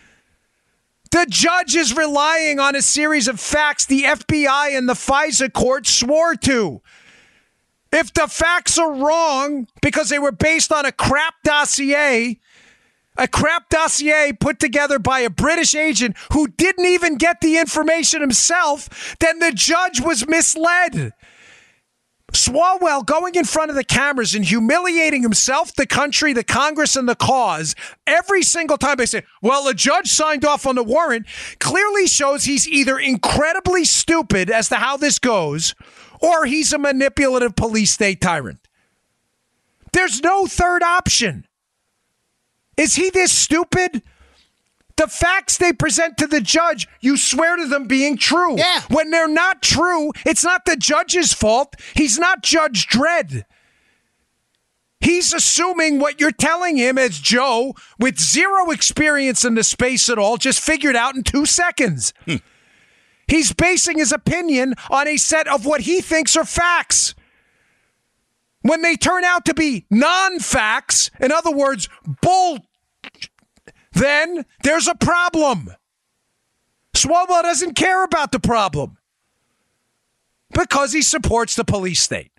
The judge is relying on a series of facts the F B I and the FISA court swore to. If the facts are wrong because they were based on a crap dossier, a crap dossier put together by a British agent who didn't even get the information himself, then the judge was misled. Swalwell going in front of the cameras and humiliating himself, the country, the Congress, and the cause every single time they say, well, the judge signed off on the warrant, clearly shows he's either incredibly stupid as to how this goes, or he's a manipulative police state tyrant. There's no third option. Is he this stupid? The facts they present to the judge, you swear to them being true. Yeah. When they're not true, it's not the judge's fault. He's not Judge Dredd. He's assuming what you're telling him as Joe, with zero experience in the space at all, just figured out in two seconds. Hmm. He's basing his opinion on a set of what he thinks are facts. When they turn out to be non-facts, in other words, bull, then there's a problem. Swalwell doesn't care about the problem because he supports the police state.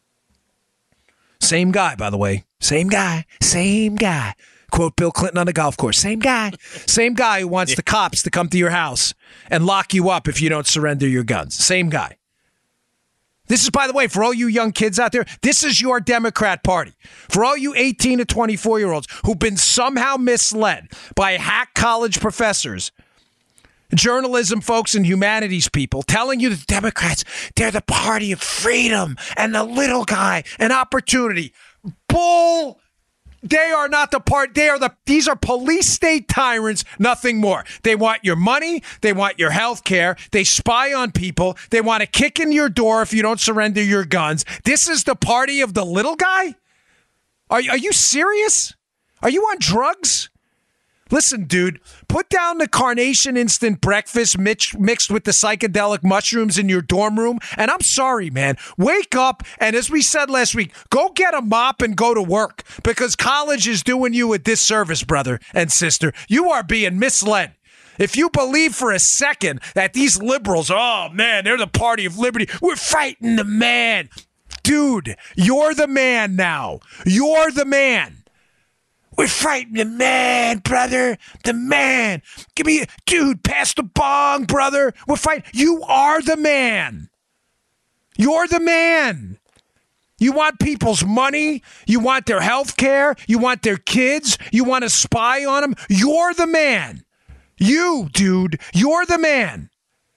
Same guy, by the way. Same guy. Same guy. Quote Bill Clinton on the golf course. Same guy. Same guy who wants the cops to come to your house and lock you up if you don't surrender your guns. Same guy. This is, by the way, for all you young kids out there, this is your Democrat Party. For all you eighteen to twenty-four-year-olds who've been somehow misled by hack college professors, journalism folks, and humanities people telling you the Democrats, they're the party of freedom and the little guy and opportunity. Bull. They are not the part. They are the. These are police state tyrants, nothing more. They want your money. They want your health care. They spy on people. They want to kick in your door if you don't surrender your guns. This is the party of the little guy? Are, are you serious? Are you on drugs? Listen, dude, put down the Carnation Instant Breakfast mix, mixed with the psychedelic mushrooms in your dorm room. And I'm sorry, man. Wake up. And as we said last week, go get a mop and go to work because college is doing you a disservice, brother and sister. You are being misled. If you believe for a second that these liberals, oh, man, they're the party of liberty. We're fighting the man. Dude, you're the man now. You're the man. We're fighting the man, brother. The man. Give me, dude, pass the bong, brother. We're fighting. You are the man. You're the man. You want people's money. You want their health care. You want their kids. You want to spy on them. You're the man. You, dude, you're the man.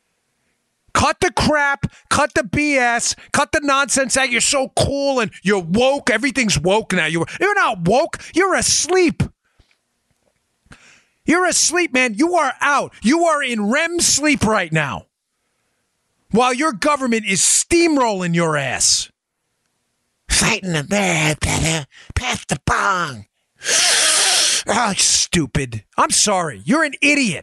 Cut the crap, cut the B S, cut the nonsense out. You're so cool and you're woke. Everything's woke now. You're, you're not woke. You're asleep. You're asleep, man. You are out. You are in R E M sleep right now while your government is steamrolling your ass. Fighting the man, better. Pass the bong. Oh, stupid. I'm sorry. You're an idiot.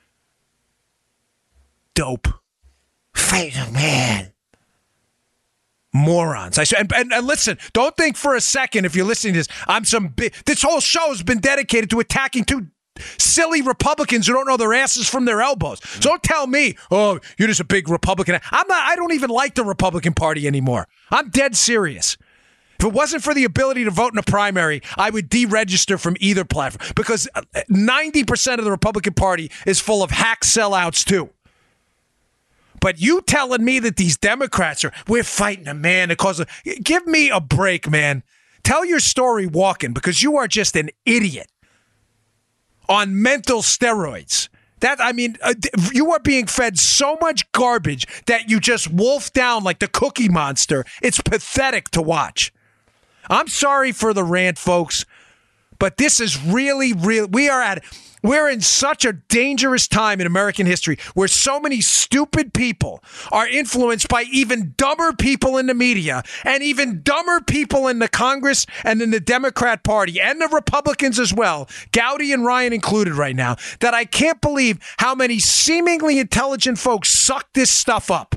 Dope. Fighting the man. Morons. I and, and, and listen, don't think for a second if you're listening to this, I'm some big. This whole show has been dedicated to attacking two silly Republicans who don't know their asses from their elbows. So don't tell me, oh, you're just a big Republican. I'm not. I don't even like the Republican Party anymore. I'm dead serious. If it wasn't for the ability to vote in a primary, I would deregister from either platform because ninety percent of the Republican Party is full of hack sellouts too. But you telling me that these Democrats are, we're fighting a man that causes, give me a break, man. Tell your story walking because you are just an idiot on mental steroids. That, I mean, uh, you are being fed so much garbage that you just wolf down like the Cookie Monster. It's pathetic to watch. I'm sorry for the rant, folks, but this is really, real. We are at, we're in such a dangerous time in American history where so many stupid people are influenced by even dumber people in the media and even dumber people in the Congress and in the Democrat Party and the Republicans as well, Gowdy and Ryan included right now, that I can't believe how many seemingly intelligent folks suck this stuff up.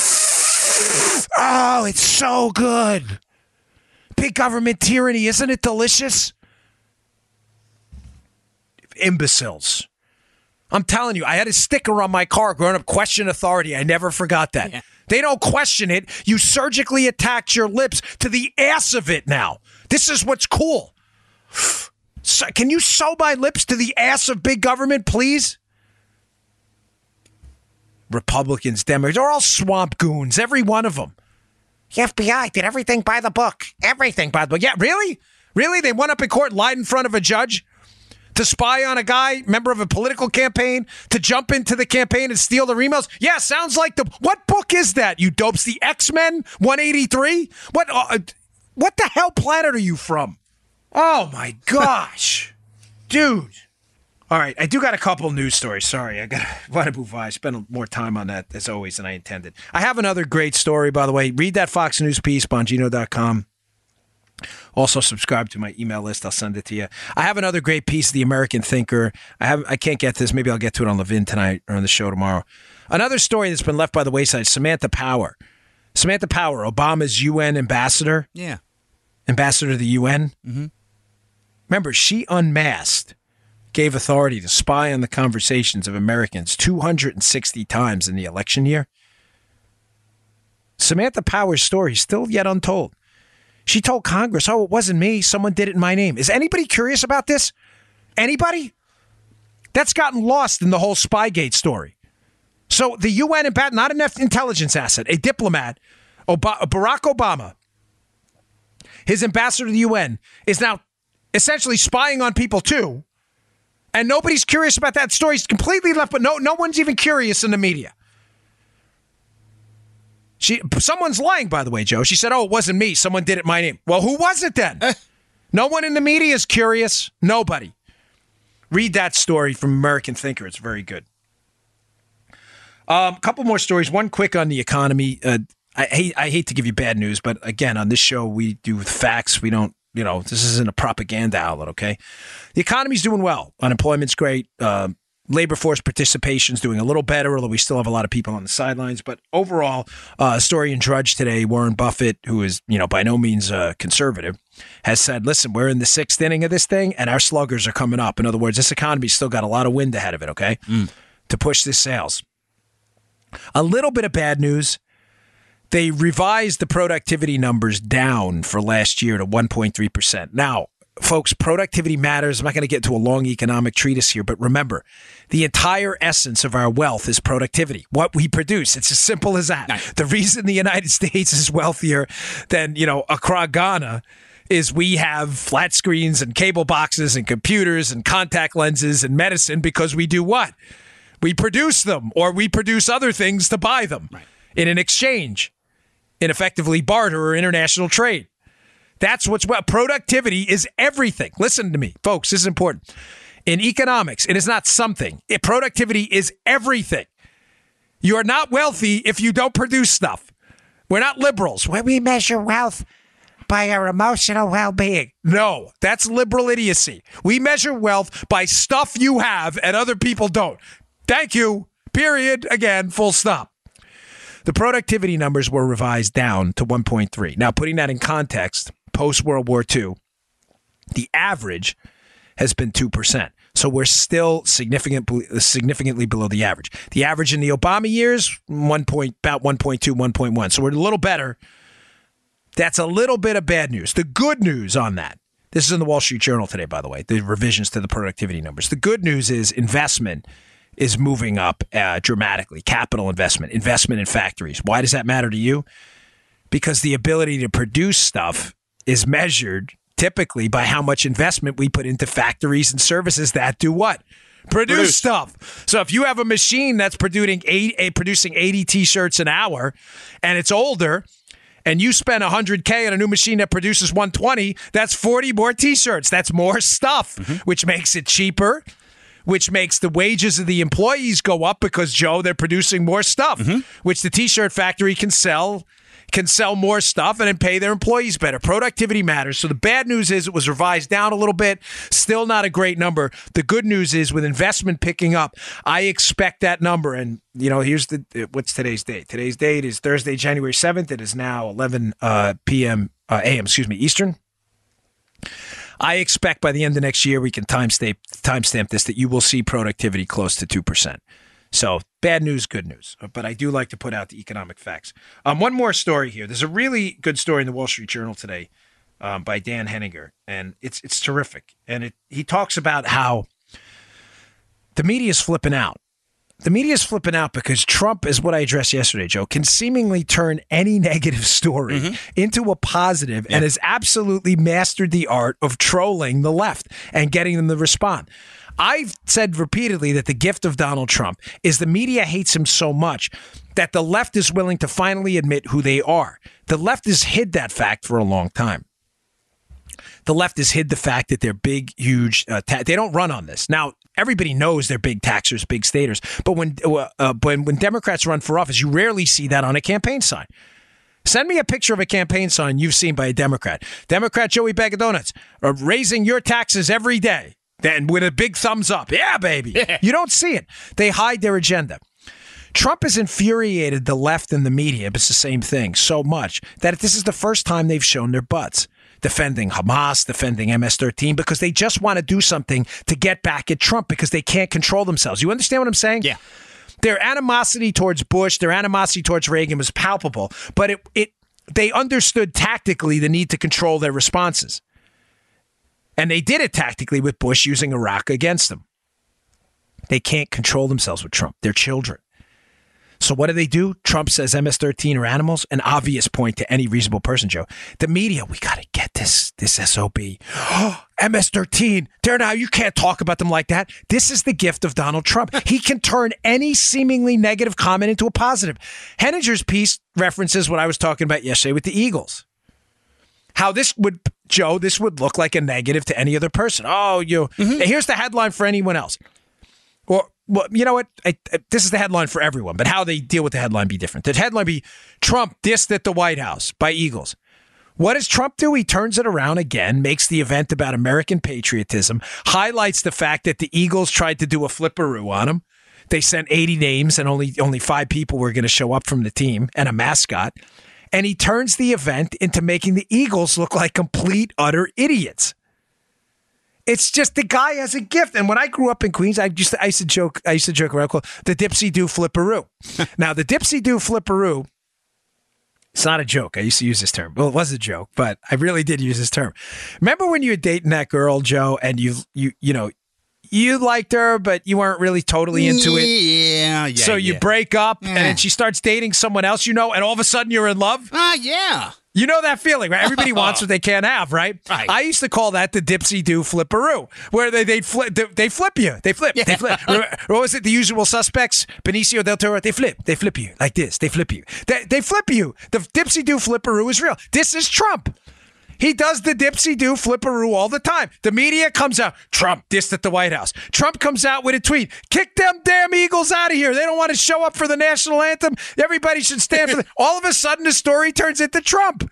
Oh, it's so good. Big government tyranny, isn't it delicious? Imbeciles. I'm telling you, I had a sticker on my car growing up, question authority. I never forgot that. Yeah. They don't question it. You surgically attacked your lips to the ass of it now. This is what's cool. So, can you sew my lips to the ass of big government, please? Republicans, Democrats, they're all swamp goons, every one of them. The F B I did everything by the book. Everything by the book. Yeah, really? Really? They went up in court, lied in front of a judge to spy on a guy, member of a political campaign, to jump into the campaign and steal the emails? Yeah, sounds like the... What book is that, you dopes? The X-Men one eighty-three? What, uh, what the hell planet are you from? Oh, my gosh. Dude. All right, I do got a couple news stories. Sorry, I got to move on. I spent more time on that, as always, than I intended. I have another great story, by the way. Read that Fox News piece, Bongino dot com. Also, subscribe to my email list. I'll send it to you. I have another great piece of the American Thinker. I have. I can't get this. Maybe I'll get to it on Levin tonight or on the show tomorrow. Another story that's been left by the wayside, Samantha Power. Samantha Power, Obama's U N ambassador. Yeah. Ambassador to the U N. Mm-hmm. Remember, she unmasked, gave authority to spy on the conversations of Americans two hundred sixty times in the election year. Samantha Power's story is still yet untold. She told Congress, oh, it wasn't me. Someone did it in my name. Is anybody curious about this? Anybody? That's gotten lost in the whole Spygate story. So the U N, not an intelligence asset, a diplomat, Ob- Barack Obama, his ambassador to the U N, is now essentially spying on people too. And nobody's curious about that story. It's completely left, but no, no one's even curious in the media. She, someone's lying, by the way, Joe. She said, oh, it wasn't me. Someone did it in my name. Well, who was it then? No one in the media is curious. Nobody. Read that story from American Thinker. It's very good. A um, couple more stories. One quick on the economy. Uh, I hate I hate to give you bad news, but again, on this show, we do facts. We don't, you know, this isn't a propaganda outlet, okay? The economy's doing well. Unemployment's great. Uh, labor force participation's doing a little better, although we still have a lot of people on the sidelines. But overall, uh, a story in Drudge today, Warren Buffett, who is, you know, by no means uh, conservative, has said, listen, we're in the sixth inning of this thing, and our sluggers are coming up. In other words, this economy's still got a lot of wind ahead of it, okay, mm. to push this sales. A little bit of bad news. They revised the productivity numbers down for last year to one point three percent. Now, folks, productivity matters. I'm not going to get into a long economic treatise here, but remember, the entire essence of our wealth is productivity, what we produce. It's as simple as that. Nice. The reason the United States is wealthier than, you know, Accra, Ghana, is we have flat screens and cable boxes and computers and contact lenses and medicine because we do what? We produce them, or we produce other things to buy them right. in an exchange, in effectively barter or international trade. That's what's what productivity is everything. Listen to me, folks. This is important. In economics, it is not something. It, productivity is everything. You are not wealthy if you don't produce stuff. We're not liberals. Where we measure wealth by our emotional well-being. No, that's liberal idiocy. We measure wealth by stuff you have and other people don't. Thank you. Period. Again, full stop. The productivity numbers were revised down to one point three. Now, putting that in context, post-World War Two, the average has been two percent. So we're still significantly significantly below the average. The average in the Obama years, one point, about one point two, one point one. So we're a little better. That's a little bit of bad news. The good news on that, this is in the Wall Street Journal today, by the way, the revisions to the productivity numbers. The good news is investment is moving up uh, dramatically. Capital investment, investment in factories. Why does that matter to you? Because the ability to produce stuff is measured typically by how much investment we put into factories and services that do what? Produce, Produce. stuff. So if you have a machine that's producing eight, producing eighty T-shirts an hour and it's older, and you spend one hundred K on a new machine that produces one twenty, that's forty more T-shirts. That's more stuff, mm-hmm. which makes it cheaper, which makes the wages of the employees go up because, Joe, they're producing more stuff, mm-hmm. which the T-shirt factory can sell can sell more stuff and then pay their employees better. Productivity matters. So the bad news is it was revised down a little bit. Still not a great number. The good news is with investment picking up, I expect that number. And, you know, here's the, what's today's date? Today's date is Thursday, January seventh. It is now eleven uh, p.m. Uh, a m, excuse me, Eastern. I expect by the end of next year, we can timestamp timestamp this, that you will see productivity close to two percent. So bad news, good news. But I do like to put out the economic facts. Um, one more story here. There's a really good story in the Wall Street Journal today um, by Dan Henninger, and it's it's terrific. And it he talks about how the media is flipping out. The media is flipping out because Trump, is what I addressed yesterday, Joe, can seemingly turn any negative story mm-hmm. into a positive yeah. and has absolutely mastered the art of trolling the left and getting them to respond. I've said repeatedly that the gift of Donald Trump is the media hates him so much that the left is willing to finally admit who they are. The left has hid that fact for a long time. The left has hid the fact that they're big, huge, uh, ta- they don't run on this. Now, everybody knows they're big taxers, big staters, but when, uh, uh, when, when Democrats run for office, you rarely see that on a campaign sign. Send me a picture of a campaign sign you've seen by a Democrat. Democrat Joey Bag of Donuts, uh, raising your taxes every day. Then with a big thumbs up. Yeah, baby. Yeah. You don't see it. They hide their agenda. Trump has infuriated the left and the media, but it's the same thing, so much that this is the first time they've shown their butts. Defending Hamas, defending M S thirteen, because they just want to do something to get back at Trump because they can't control themselves. You understand what I'm saying? Yeah. Their animosity towards Bush, their animosity towards Reagan was palpable, but it it they understood tactically the need to control their responses. And they did it tactically with Bush using Iraq against them. They can't control themselves with Trump. They're children. So what do they do? Trump says M S thirteen are animals. An obvious point to any reasonable person, Joe. The media, we got to get this, this S O B. Oh, M S thirteen. There now, you can't talk about them like that. This is the gift of Donald Trump. He can turn any seemingly negative comment into a positive. Henninger's piece references what I was talking about yesterday with the Eagles. How this would, Joe, this would look like a negative to any other person. Oh, you. Mm-hmm. Here's the headline for anyone else. Or, well, you know what? I, I, this is the headline for everyone, but how they deal with the headline be different. The headline be Trump dissed at the White House by Eagles. What does Trump do? He turns it around again, makes the event about American patriotism, highlights the fact that the Eagles tried to do a flipperoo on him. They sent eighty names and only only five people were going to show up from the team and a mascot. And he turns the event into making the Eagles look like complete, utter idiots. It's just the guy has a gift. And when I grew up in Queens, I used to, I used to joke, I used to joke around called the Dipsy Do Flipperoo. Now, the Dipsy Do Flipperoo, it's not a joke. I used to use this term. Well, it was a joke, but I really did use this term. Remember when you were dating that girl, Joe, and you, you, you know, you liked her, but you weren't really totally into it. Yeah, yeah. So you yeah. break up, yeah. and then she starts dating someone else, you know, and all of a sudden you're in love? Ah, uh, yeah. You know that feeling, right? Everybody wants what they can't have, right? Right. I used to call that the Dipsy Do Flipperoo, where they they flip they flip you, they flip, yeah. they flip. What was it? The Usual Suspects, Benicio del Toro. They flip, they flip you like this. They flip you. They they flip you. The Dipsy Do Flipperoo is real. This is Trump. He does the dipsy-do flipperoo all the time. The media comes out, Trump dissed at the White House. Trump comes out with a tweet, kick them damn Eagles out of here. They don't want to show up for the national anthem. Everybody should stand for the... All of a sudden, the story turns into Trump.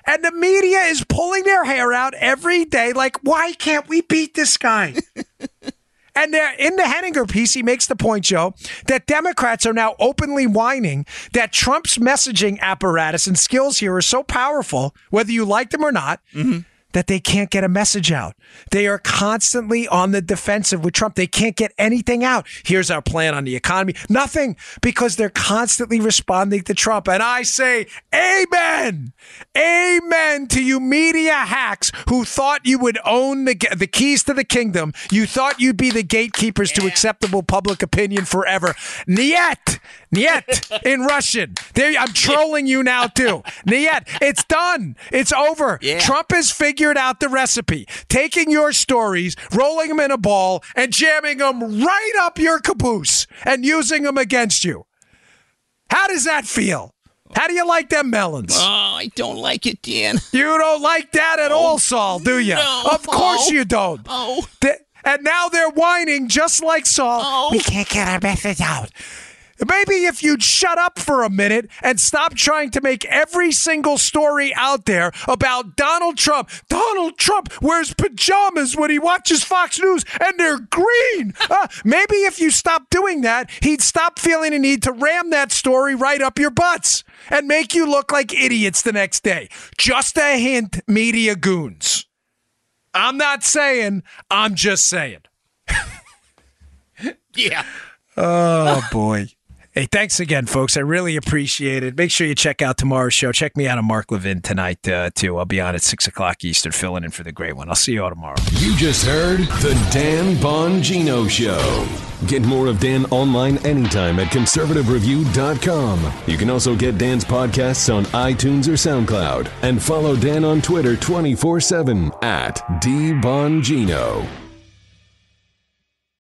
And the media is pulling their hair out every day like, why can't we beat this guy? And they're, in the Henninger piece, he makes the point, Joe, that Democrats are now openly whining that Trump's messaging apparatus and skills here are so powerful, whether you like them or not, mm-hmm. that they can't get a message out. They are constantly on the defensive with Trump. They can't get anything out. Here's our plan on the economy. Nothing, because they're constantly responding to Trump. And I say, amen. Amen to you media hacks who thought you would own the, the keys to the kingdom. You thought you'd be the gatekeepers yeah. to acceptable public opinion forever. Niet. Niet in Russian. There, I'm trolling you now, too. Niet. It's done. It's over. Yeah. Trump has figured out the recipe. Taking your stories, rolling them in a ball, and jamming them right up your caboose and using them against you. How does that feel? How do you like them melons? Oh, I don't like it, Dan. You don't like that at oh, all, Saul, do you? No. Of course oh. you don't. Oh. The, and now they're whining just like Saul. Oh. We can't get our message out. Maybe if you'd shut up for a minute and stop trying to make every single story out there about Donald Trump. Donald Trump wears pajamas when he watches Fox News and they're green. Uh, maybe if you stop doing that, he'd stop feeling a need to ram that story right up your butts and make you look like idiots the next day. Just a hint, media goons. I'm not saying, I'm just saying. Yeah. Oh, boy. Hey, thanks again, folks. I really appreciate it. Make sure you check out tomorrow's show. Check me out on Mark Levin tonight, uh, too. I'll be on at six o'clock Eastern, filling in for the great one. I'll see you all tomorrow. You just heard The Dan Bongino Show. Get more of Dan online anytime at conservative review dot com. You can also get Dan's podcasts on iTunes or SoundCloud. And follow Dan on Twitter twenty-four seven at D Bongino.